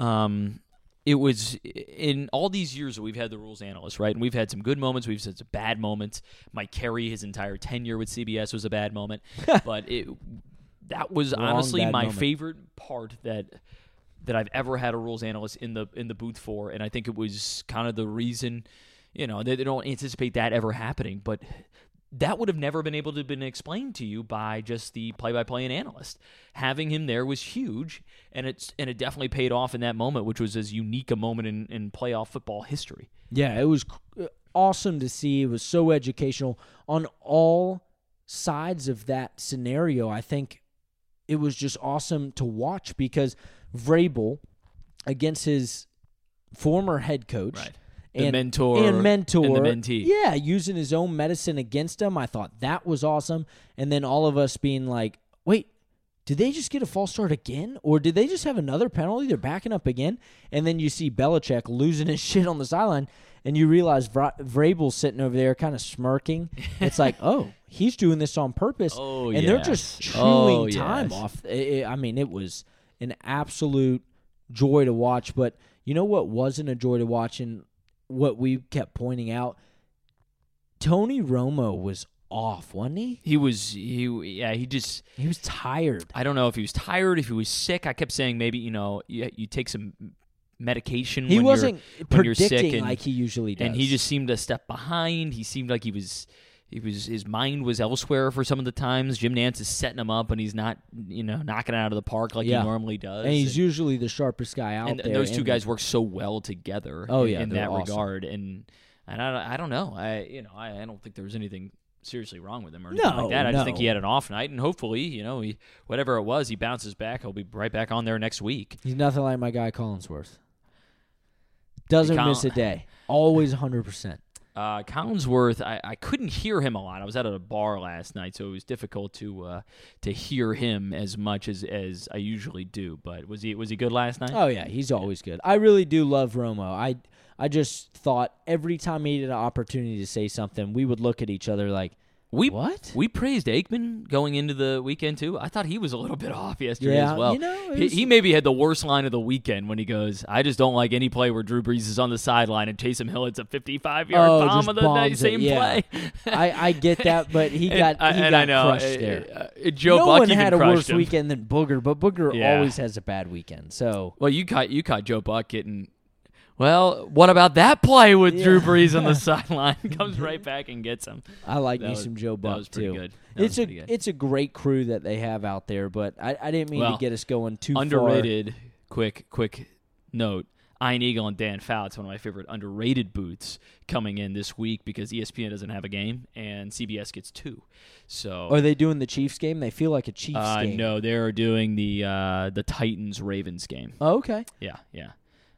it was in all these years that we've had the rules analyst, right? And we've had some good moments, we've had some bad moments. Mike Carey, his entire tenure with CBS was a bad moment, but that was honestly bad my moment. favorite part that I've ever had a rules analyst in the booth for, and I think it was kind of the reason, they don't anticipate that ever happening, but that would have never been able to have been explained to you by just the play-by-play and analyst. Having him there was huge, and it definitely paid off in that moment, which was as unique a moment in playoff football history. Yeah, it was awesome to see. It was so educational on all sides of that scenario. I think it was just awesome to watch because Vrabel, against his former head coach, Right. and mentor and and the mentee. yeah, using his own medicine against him, I thought that was awesome. And then all of us being like, wait, did they just get a false start again? Or did they just have another penalty? They're backing up again. And then you see Belichick losing his shit on the sideline, and you realize Vrabel's sitting over there kind of smirking. It's like, oh, he's doing this on purpose. Oh, and they're yes. just chewing Oh, time yes. off. I mean, it was an absolute joy to watch. But you know what wasn't a joy to watch, and what we kept pointing out? Tony Romo was off, wasn't he? He was tired. I don't know if he was tired, if he was sick. I kept saying maybe, you take some medication He when wasn't when you're sick, predicting and, like he usually does. and he just seemed a step behind. He seemed like his mind was elsewhere for some of the times. Jim Nantz is setting him up, and he's not, knocking it out of the park like he normally does. and he's usually the sharpest guy out and there. those two guys work so well together. Oh, in, yeah, in they're that awesome. regard, and I don't know. I don't think there was anything seriously wrong with him or anything like that. I just think he had an off night, and hopefully, whatever it was, he bounces back. He'll be right back on there next week. He's nothing like my guy Collinsworth. Doesn't miss a day. Always 100%. Collinsworth, I couldn't hear him a lot. I was out at a bar last night, so it was difficult to hear him as much as I usually do. But was he good last night? Oh, yeah, he's always good. I really do love Romo. I just thought every time he had an opportunity to say something, we would look at each other like, what? We praised Aikman going into the weekend, too. I thought he was a little bit off yesterday as well. He maybe had the worst line of the weekend when he goes, I just don't like any play where Drew Brees is on the sideline and Taysom Hill hits a 55-yard bomb just of the bombs same it, yeah. play. I get that, but he got I know, crushed there. Joe no Buck one even had a crushed worse him. weekend than Booger, but Booger Yeah. always has a bad weekend. So Well, you caught Joe Buck getting. Well, what about that play with Drew Brees on the sideline? Comes right back and gets him. I like That me was- some Joe Buck that was pretty too. good. That was pretty good. It's a great crew that they have out there, but I didn't mean to get us going too underrated. Quick note: Ian Eagle and Dan Fouts, one of my favorite underrated booths, coming in this week because ESPN doesn't have a game and CBS gets 2. So far. Are they doing the Chiefs game? They feel like a Chiefs game. no, they're doing the Titans Ravens game. Oh, okay. Yeah.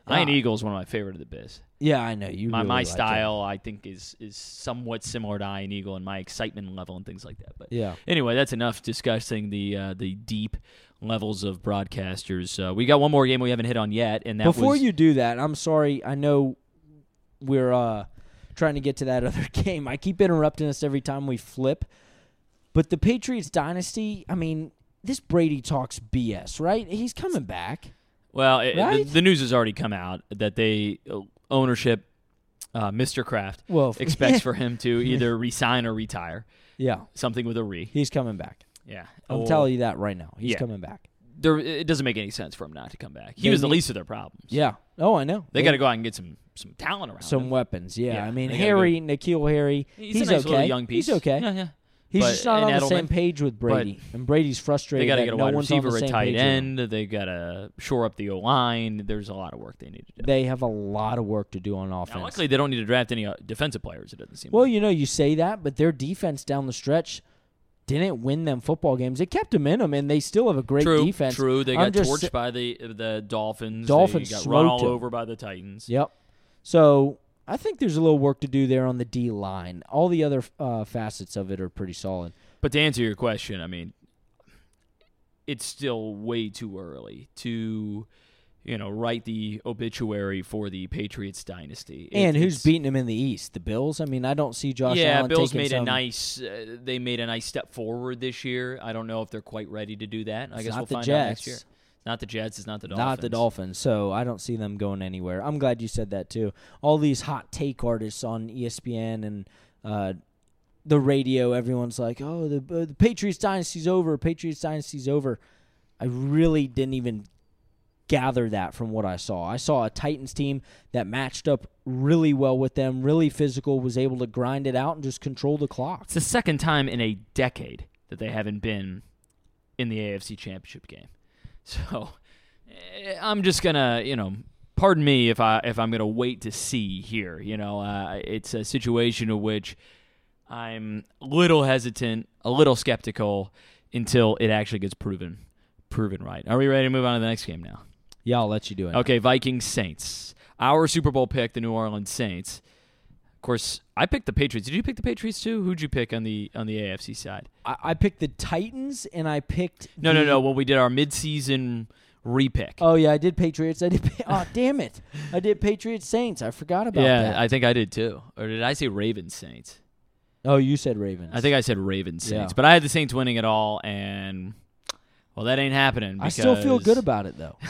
Ian Eagle is one of my favorite of the biz. Yeah, I know you. My really like style, I think, is somewhat similar to Ian Eagle and my excitement level and things like that. But Yeah. anyway, that's enough discussing the deep levels of broadcasters. We got one more game we haven't hit on yet, and that Before was you do that, I'm sorry. I know we're trying to get to that other game. I keep interrupting us every time we flip. But the Patriots dynasty, I mean, this Brady talks BS, right? He's coming back. Well, Right? the news has already come out that ownership, Mr. Kraft, Well, expects for him to either resign or retire. Yeah, Something with a re. he's coming back. Yeah. I'm telling you that right now. He's Yeah. coming back. It doesn't make any sense for him not to come back. He They was the need- least of their problems. Yeah. Oh, I know. They got to go out and get some talent around some him. weapons. Yeah. Yeah, I mean, they gotta Harry, N'Keal Harry, He's he's a nice okay. little young piece. He's okay. Yeah, yeah. He's But- just not and on the Edelman- same page with Brady, and Brady's frustrated. They got to that get a no wide one's on receiver, the a same tight page with him. end. They got to shore up the O-line. There's a lot of work they need to do. They have a lot of work to do on offense. Now, luckily, they don't need to draft any defensive players, it doesn't seem Well, like. you know, you say that, but their defense down the stretch didn't win them football games. It kept them in them, and they still have a great defense. True. They I'm got just torched by the Dolphins. Dolphins They got run all smoked 'em. over by the Titans. Yep. So I think there's a little work to do there on the D line. All the other facets of it are pretty solid. But to answer your question, I mean, it's still way too early to, write the obituary for the Patriots dynasty. And who's it's- beating them in the East? The Bills? I mean, I don't see Josh Yeah, Allen Bills taking made some, a nice. They made a nice step forward this year. I don't know if they're quite ready to do that. I It's guess not we'll the find Jets. out next year. Not the Jets. It's not the Dolphins. Not the Dolphins. So I don't see them going anywhere. I'm glad you said that, too. All these hot take artists on ESPN and the radio, everyone's like, oh, the Patriots dynasty's over. Patriots dynasty's over. I really didn't even gather that from what I saw. I saw a Titans team that matched up really well with them, really physical, was able to grind it out and just control the clock. It's the second time in a decade that they haven't been in the AFC Championship game. So I'm just gonna, pardon me if I'm gonna wait to see here. It's a situation in which I'm a little hesitant, a little skeptical until it actually gets proven right. Are we ready to move on to the next game now? Yeah, I'll let you do it. Okay, Vikings Saints. Our Super Bowl pick, the New Orleans Saints. Of course, I picked the Patriots. Did you pick the Patriots too? Who'd you pick on the AFC side? I picked the Titans, and I picked No. When we did our midseason repick. Oh, yeah, I did Patriots. Oh, damn it. I did Patriots Saints. I forgot about that. I think I did too. Or did I say Ravens Saints? Oh, you said Ravens. I think I said Ravens Saints. Yeah. But I had the Saints winning it all, and, well, that ain't happening. I still feel good about it, though.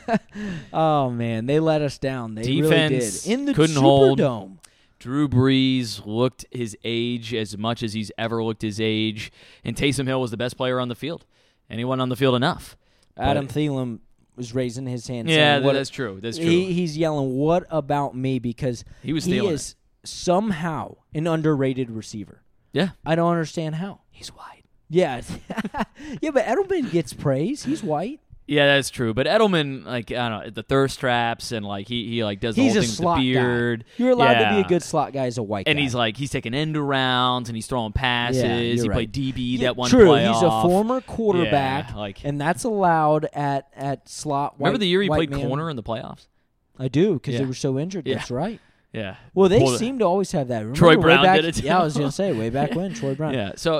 Oh, man, they let us down. They Defense really did. In the couldn't hold. Superdome. Drew Brees looked his age as much as he's ever looked his age, and Taysom Hill was the best player on the field. And he wasn't on the field enough. Adam But- Thielen was raising his hand. Yeah, saying, that's true. That's true. He's yelling, "What about me?" Because He was he stealing is somehow an underrated receiver. Yeah. I don't understand how. He's white. Yeah, yeah, but Edelman gets praise. He's white. Yeah, that's true. But Edelman, I don't know, the thirst traps and he does the He's whole a thing with slot the beard. guy. You're allowed to be a Yeah. good slot guy as a white And guy. he's taking end arounds and he's throwing passes. Yeah, you're he right. played DB Yeah, that one true. playoff. He's a former quarterback, Yeah, and that's allowed at slot. remember the year he white played man. corner in the playoffs? I do because they Yeah. were so injured. Yeah. That's right. Yeah. Well, they Pulled it. seem to always have that. Remember Troy way Brown back, did it, too. Yeah, I was going to say way back when Troy Brown. Yeah. So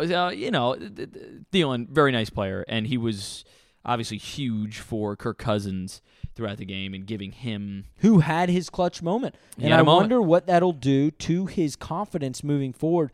Thielen, very nice player, and he was obviously huge for Kirk Cousins throughout the game and giving him. Who had his clutch moment, He and had I a moment. wonder what that'll do to his confidence moving forward.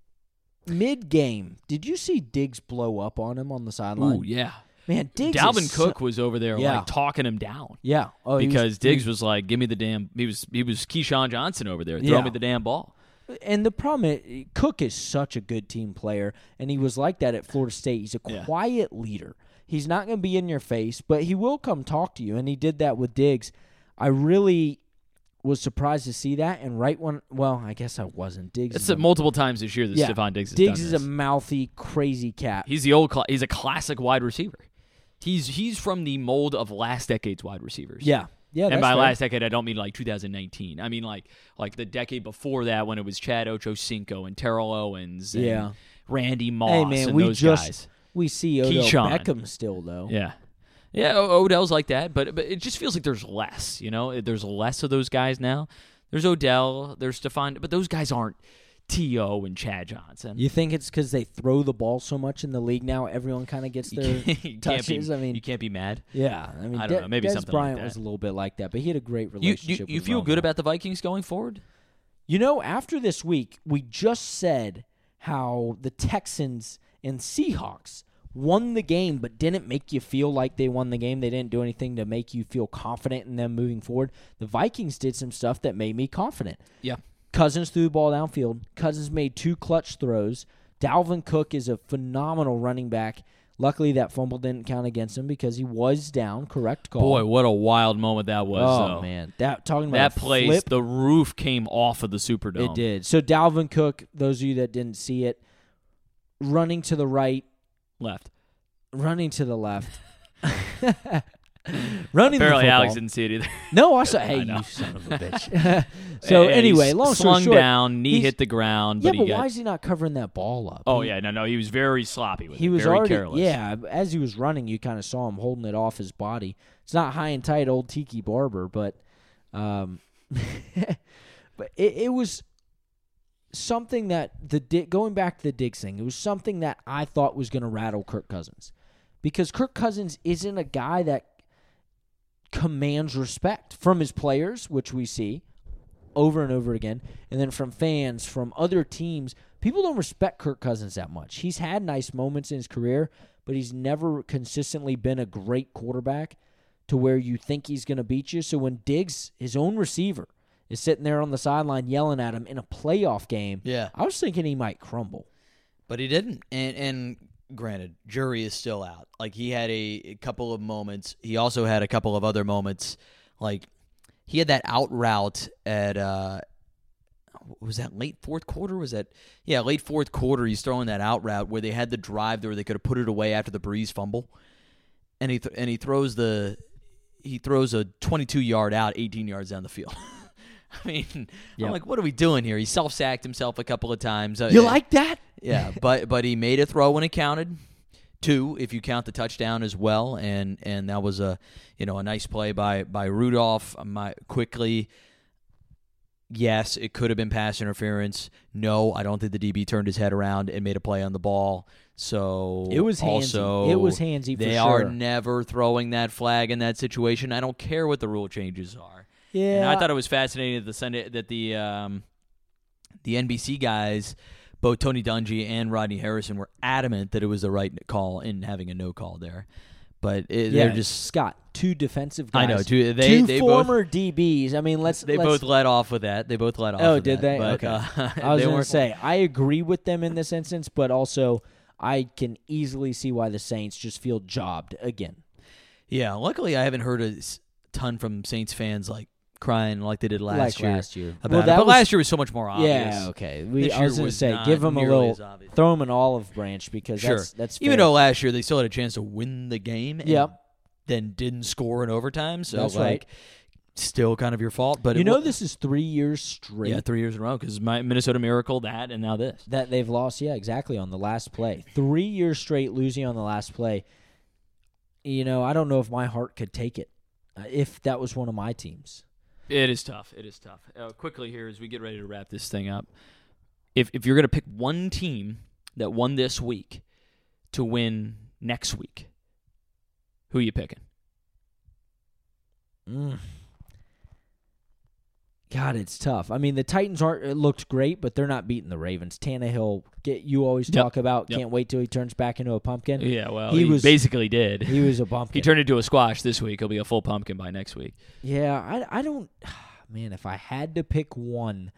Mid-game, did you see Diggs blow up on him on the sideline? Ooh, yeah. Man, Diggs. Dalvin is Cook was over there Yeah. talking him down. Yeah. Oh, he Because was- Diggs was like, "Give me the damn." He was Keyshawn Johnson over there. Throw Yeah. me the damn ball. And the problem is, Cook is such a good team player, and he was like that at Florida State. He's a Yeah. quiet leader. He's not going to be in your face, but he will come talk to you, and he did that with Diggs. I really was surprised to see that, and right when, well, I guess I wasn't. Diggs It's is a, multiple times this year that yeah, Stephon Diggs has Diggs done is this. a mouthy, crazy cat. He's he's a classic wide receiver. He's from the mold of last decade's wide receivers. Yeah. Yeah, And that's by fair. last decade, I don't mean like 2019. I mean like the decade before that when it was Chad Ochocinco and Terrell Owens and Yeah. Randy Moss Hey, man, and we those just guys. we see Odell Keyshawn. Beckham still, though. Yeah. Yeah, Odell's like that, but it just feels like there's less. There's less of those guys now. There's Odell, there's Stephon, but those guys aren't T.O. and Chad Johnson. You think it's because they throw the ball so much in the league now? Everyone kind of gets their touches. You can't be mad. Yeah. I mean, I don't know. Maybe Dez something Bryant like that. was a little bit like that, but he had a great relationship. You with feel Romo. good about the Vikings going forward? After this week, we just said how the Texans and Seahawks won the game but didn't make you feel like they won the game. They didn't do anything to make you feel confident in them moving forward. The Vikings did some stuff that made me confident. Yeah. Cousins threw the ball downfield. Cousins made 2 clutch throws. Dalvin Cook is a phenomenal running back. Luckily, that fumble didn't count against him because he was down. Correct call. Boy, what a wild moment that was, though. Man. Talking about That a place, flip, the roof came off of the Superdome. it did. So Dalvin Cook, those of you that didn't see it, running to the right, Left. running to the left. Running Apparently, the Alex football. didn't see it either. No, I saw. Hey, know. you son of a bitch. So And anyway, he long story slung short, down, knee he's- hit the ground. Yeah, But but he got, why is he not covering that ball up? Oh, yeah, no, he was very sloppy with He it. was very already, careless. yeah. As he was running, you kind of saw him holding it off his body. It's not high and tight, old Tiki Barber, but, but it was something that going back to the Diggs thing. It was something that I thought was going to rattle Kirk Cousins, because Kirk Cousins isn't a guy that commands respect from his players, which we see over and over again, and then from fans, from other teams. People don't respect Kirk Cousins that much. He's had nice moments in his career, but he's never consistently been a great quarterback to where you think he's going to beat you. So when Diggs, his own receiver, is sitting there on the sideline yelling at him in a playoff game, Yeah. I was thinking he might crumble. But he didn't. And granted, jury is still out. Like, he had a couple of moments. He also had a couple of other moments. Like, he had that out route at, was that late fourth quarter? Late fourth quarter. He's throwing that out route where they had the drive there where they could have put it away after the Breeze fumble. And he throws a 22-yard out, 18 yards down the field. I mean, Yep. I'm like, what are we doing here? He self-sacked himself a couple of times. You like that? Yeah, but he made a throw when it counted. 2, if you count the touchdown as well, and that was a nice play by Rudolph. Quickly, yes, it could have been pass interference. No, I don't think the DB turned his head around and made a play on the ball. So It was handsy. also, It was handsy for They sure. are never throwing that flag in that situation. I don't care what the rule changes are. Yeah. And I thought it was fascinating that the NBC guys, both Tony Dungy and Rodney Harrison, were adamant that it was the right call in having a no call there. But they're just Scott, 2 defensive guys. I know, two- two they both- former DBs. I mean, let's both let off with that. They both let off. Oh, with did that. they? But, Okay. I was they going to weren't- say, I agree with them in this instance, but also I can easily see why the Saints just feel jobbed again. Yeah, luckily I haven't heard a ton from Saints fans like crying like they did last year. About Well, it. that But was- last year was so much more obvious. Yeah, okay. This I was year going to was say, not give them a nearly little, as obvious. throw them an olive branch because Sure. that's fair. Even though last year they still had a chance to win the game and Yep. then didn't score in overtime. So, That's right. still kind of your fault. But this is 3 years straight. yeah, 3 years in a row because my Minnesota Miracle, that, and now this. That they've lost, yeah, exactly, on the last play. 3 years straight losing on the last play. I don't know if my heart could take it if that was one of my teams. It is tough. Quickly here as we get ready to wrap this thing up, if you're going to pick one team that won this week to win next week, who are you picking? God, it's tough. I mean, the Titans looked great, but they're not beating the Ravens. Tannehill, you always talk about, can't wait till he turns back into a pumpkin. Yeah, well, He he was- basically did. He was a pumpkin. He turned into a squash this week. He'll be a full pumpkin by next week. Yeah, I don't. Man, if I had to pick one,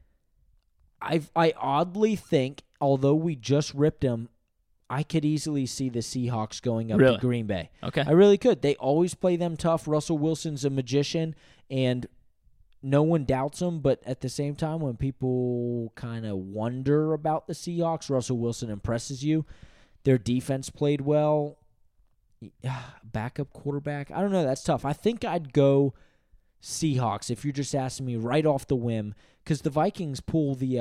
I oddly think, although we just ripped him, I could easily see the Seahawks going up Really? to Green Bay. Okay. I really could. They always play them tough. Russell Wilson's a magician, and no one doubts him. But at the same time, when people kind of wonder about the Seahawks, Russell Wilson impresses you. Their defense played well. Backup quarterback. I don't know. That's tough. I think I'd go Seahawks if you're just asking me right off the whim, because the Vikings pull the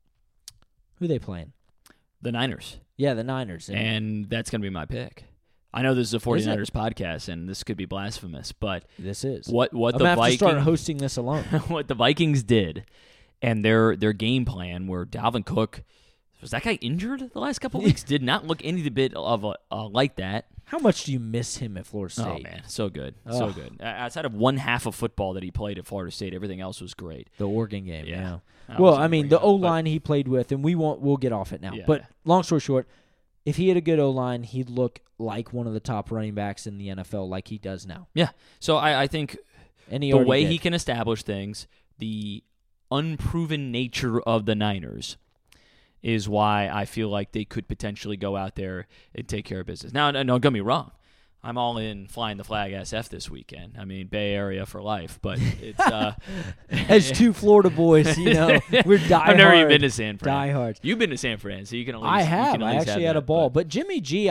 who they playing? The Niners. Yeah, the Niners. And that's going to be my pick. I know this is a 49ers podcast, and this could be blasphemous, but This is. what I'm the gonna have to start Vikings hosting this alone. what the Vikings did and their game plan, where Dalvin Cook, was that guy injured the last couple of weeks? Did not look any bit of like that. How much do you miss him at Florida State? Oh man, so good, so Ugh. good. Outside of one half of football that he played at Florida State, everything else was great. The Oregon game, Yeah. yeah. I Well, wasn't I mean, bringing the it up, O-line he played with, and we'll get off it now. Yeah. But long story short, if he had a good O-line, he'd look like one of the top running backs in the NFL like he does now. Yeah. So I think And he the already way did. he can establish things, the unproven nature of the Niners, is why I feel like they could potentially go out there and take care of business. Now, don't get me wrong. I'm all in flying the flag SF this weekend. I mean, Bay Area for life. But it's As two Florida boys, we're die I've never hard. even been to San Fran. Die hard. You've been to San Fran, so you can at least. I you have. can at I least actually have had a that, ball. But Jimmy G,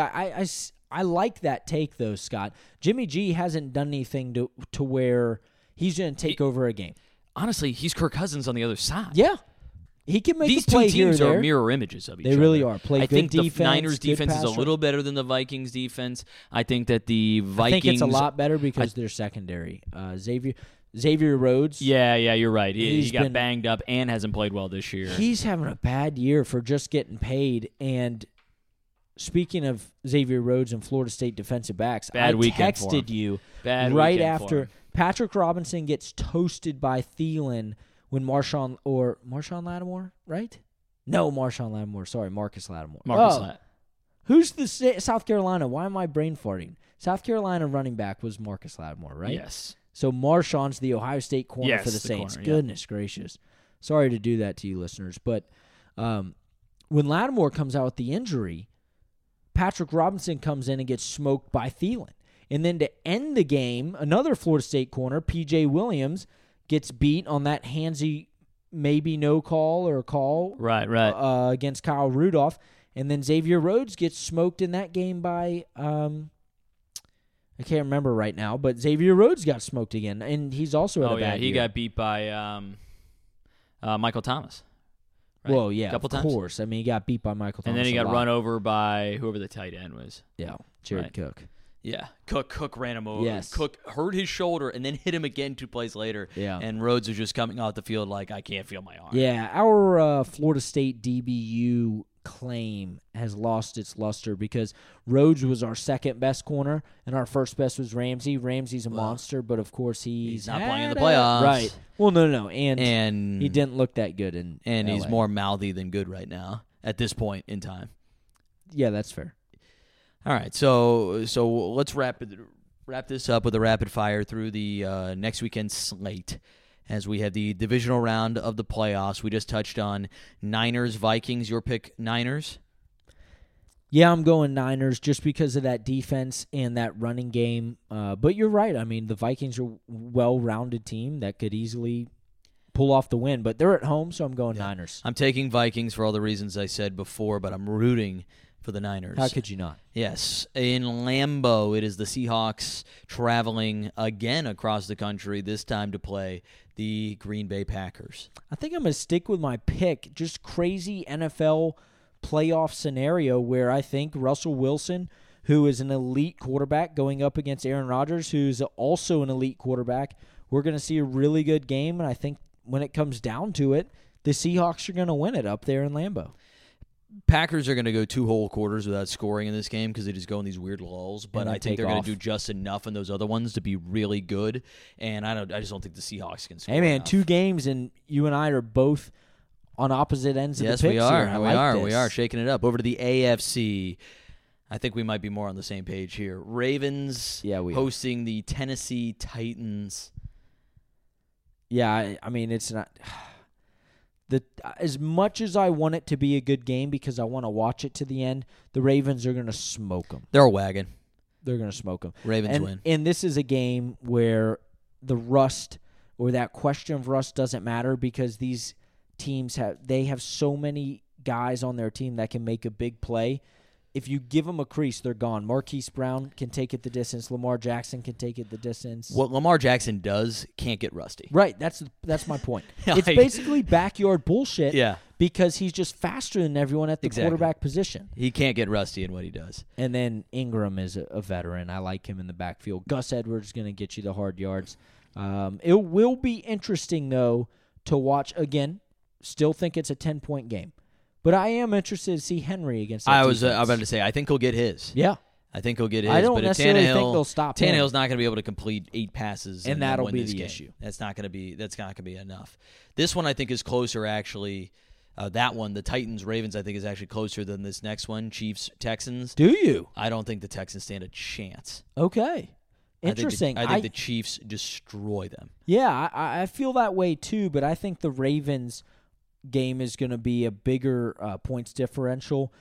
I like that take, though, Scott. Jimmy G hasn't done anything to where he's going to take over a game. honestly, he's Kirk Cousins on the other side. Yeah. He can make These a play two here or teams are there. mirror images of each They other. really are. Play I good think defense, the Niners' good defense is pass a rush. little better than the Vikings' defense. I think that the I Vikings. think it's a lot better because they're secondary. Xavier Rhodes. Yeah, you're right. He He's got been- banged up and hasn't played well this year. He's having a bad year for just getting paid. And speaking of Xavier Rhodes and Florida State defensive backs, Bad I weekend for him. texted you Bad right weekend for after him. Patrick Robinson gets toasted by Thielen when Marshawn Lattimore, right? No, Marshawn Lattimore. Sorry, Marcus Lattimore. Marcus Oh, Lat. Who's the South Carolina? Why am I brain farting? South Carolina running back was Marcus Lattimore, right? Yes. So Marshawn's the Ohio State corner Yes, for the the Saints. corner, yeah. Goodness gracious. Sorry to do that to you listeners. But when Lattimore comes out with the injury, Patrick Robinson comes in and gets smoked by Thielen. And then to end the game, another Florida State corner, P.J. Williams, gets beat on that handsy maybe no call or call Right. against Kyle Rudolph. And then Xavier Rhodes gets smoked in that game by I can't remember right now, but Xavier Rhodes got smoked again, and he's also had Oh a yeah, bad he year. got beat by Michael Thomas. Right? Well, yeah, Couple of times. course. I mean, he got beat by Michael Thomas And then he a got lot. run over by whoever the tight end was. Yeah, Jared Right. Cook. Yeah, Cook ran him over. Yes. Cook hurt his shoulder and then hit him again 2 plays later. Yeah. And Rhodes was just coming off the field like, I can't feel my arm. Yeah, our Florida State DBU claim has lost its luster because Rhodes was our second best corner, and our first best was Ramsey. Ramsey's a monster, but of course he's not playing in the had a- playoffs. Right. Well, no, and And he didn't look that good in And he's LA. more mouthy than good right now at this point in time. Yeah, that's fair. All right, so let's wrap this up with a rapid fire through the next weekend slate as we have the divisional round of the playoffs. We just touched on Niners, Vikings. Your pick, Niners? Yeah, I'm going Niners just because of that defense and that running game. But you're right. I mean, the Vikings are a well-rounded team that could easily pull off the win. But they're at home, so I'm going Niners. I'm taking Vikings for all the reasons I said before, but I'm rooting for the Niners. How could you not? Yes. In Lambeau, it is the Seahawks traveling again across the country, this time to play the Green Bay Packers. I think I'm going to stick with my pick. Just crazy NFL playoff scenario where I think Russell Wilson, who is an elite quarterback, going up against Aaron Rodgers, who's also an elite quarterback, we're going to see a really good game. And I think when it comes down to it, the Seahawks are going to win it up there in Lambeau. Packers are going to go 2 whole quarters without scoring in this game because they just go in these weird lulls. But And then I think take they're going off. to do just enough in those other ones to be really good. And I just don't think the Seahawks can score. Hey, man, enough. 2 games, and you and I are both on opposite ends of Yes, the picks we are. here. I We like are. this. We are shaking it up over to the AFC. I think we might be more on the same page here. Ravens Yeah, we are. hosting the Tennessee Titans. Yeah, I mean, it's not as much as I want it to be a good game because I want to watch it to the end. The Ravens are going to smoke them. They're a wagon. They're going to smoke them. Ravens win. And this is a game where the rust or that question of rust doesn't matter because these teams have so many guys on their team that can make a big play. if you give them a crease, they're gone. Marquise Brown can take it the distance. Lamar Jackson can take it the distance. What Lamar Jackson does can't get rusty. Right, that's my point. It's Like- basically backyard bullshit. Yeah. Because he's just faster than everyone at the Exactly. quarterback position. He can't get rusty in what he does. And then Ingram is a veteran. I like him in the backfield. Gus Edwards is going to get you the hard yards. It will be interesting, though, to watch. Again, still think it's a 10-point game. But I am interested to see Henry against that I was defense. about to say, I think he'll get his. Yeah. I think he'll get his. I don't but if necessarily think Tannehill- they'll stop him. Tannehill's not going to be able to complete 8 passes, And then that'll win be this the game. issue. That's not going to be enough. This one I think is closer. Actually, that one, the Titans Ravens, I think is actually closer than this next one, Chiefs Texans. Do you? I don't think the Texans stand a chance. Okay. Interesting. I think the Chiefs destroy them. Yeah, I feel that way too, but I think the Ravens game is going to be a bigger points differential.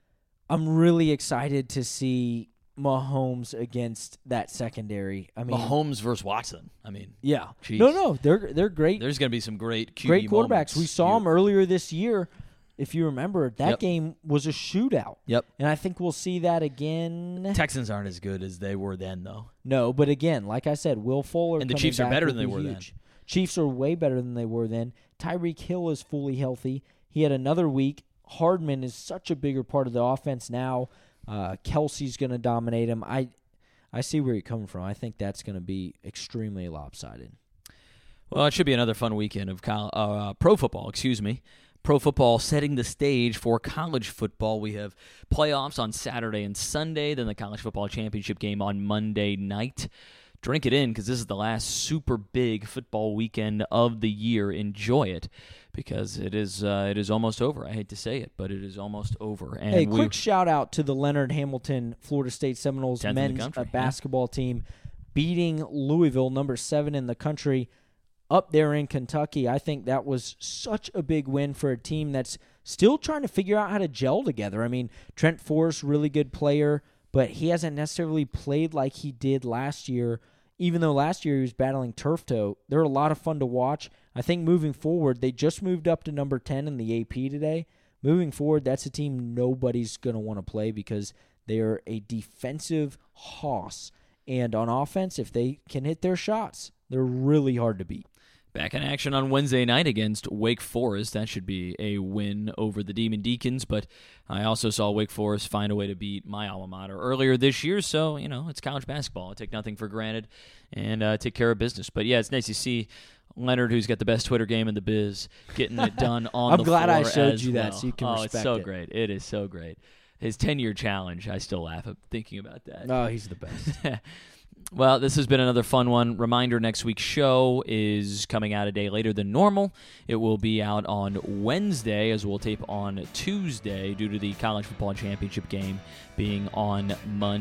I'm really excited to see Mahomes against that secondary. I mean, Mahomes versus Watson. I mean, yeah. Jeez. No, they're great. there's going to be some great QB Great quarterbacks. moments. We saw them earlier this year. If you remember, that Yep. game was a shootout. Yep. And I think we'll see that again. Texans aren't as good as they were then, though. No, but again, like I said, Will Fuller And the coming Chiefs are back better will than they be were then. huge. Chiefs are way better than they were then. Tyreek Hill is fully healthy. He had another week. Hardman is such a bigger part of the offense now. Kelsey's going to dominate him. I see where you're coming from. I think that's going to be extremely lopsided. Well, it should be another fun weekend of pro football. Pro football setting the stage for college football. We have playoffs on Saturday and Sunday, then the college football championship game on Monday night. Drink it in because this is the last super big football weekend of the year. Enjoy it because it is almost over. I hate to say it, but it is almost over. And Hey, quick shout out to the Leonard Hamilton Florida State Seminoles 10th in the men's country, yeah. basketball team beating Louisville, number 7 in the country, up there in Kentucky. I think that was such a big win for a team that's still trying to figure out how to gel together. I mean, Trent Forrest, really good player, but he hasn't necessarily played like he did last year, even though last year he was battling turf toe. They're a lot of fun to watch. I think moving forward, they just moved up to number 10 in the AP today. Moving forward, that's a team nobody's going to want to play because they are a defensive hoss. And on offense, if they can hit their shots, they're really hard to beat. Back in action on Wednesday night against Wake Forest. That should be a win over the Demon Deacons, but I also saw Wake Forest find a way to beat my alma mater earlier this year, so, it's college basketball. I take nothing for granted and take care of business. But, yeah, it's nice to see Leonard, who's got the best Twitter game in the biz, getting it done on the floor. I'm glad I showed as you that well. so you can respect it's so it. great. It is so great. His 10-year challenge, I still laugh at thinking about that. Oh, he's the best. Well, this has been another fun one. Reminder, next week's show is coming out a day later than normal. It will be out on Wednesday, as we'll tape on Tuesday due to the college football championship game being on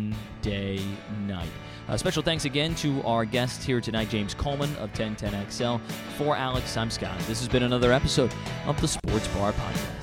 Monday night. Special thanks again to our guest here tonight, James Coleman of 1010XL. For Alex, I'm Scott. This has been another episode of the Sports Bar Podcast.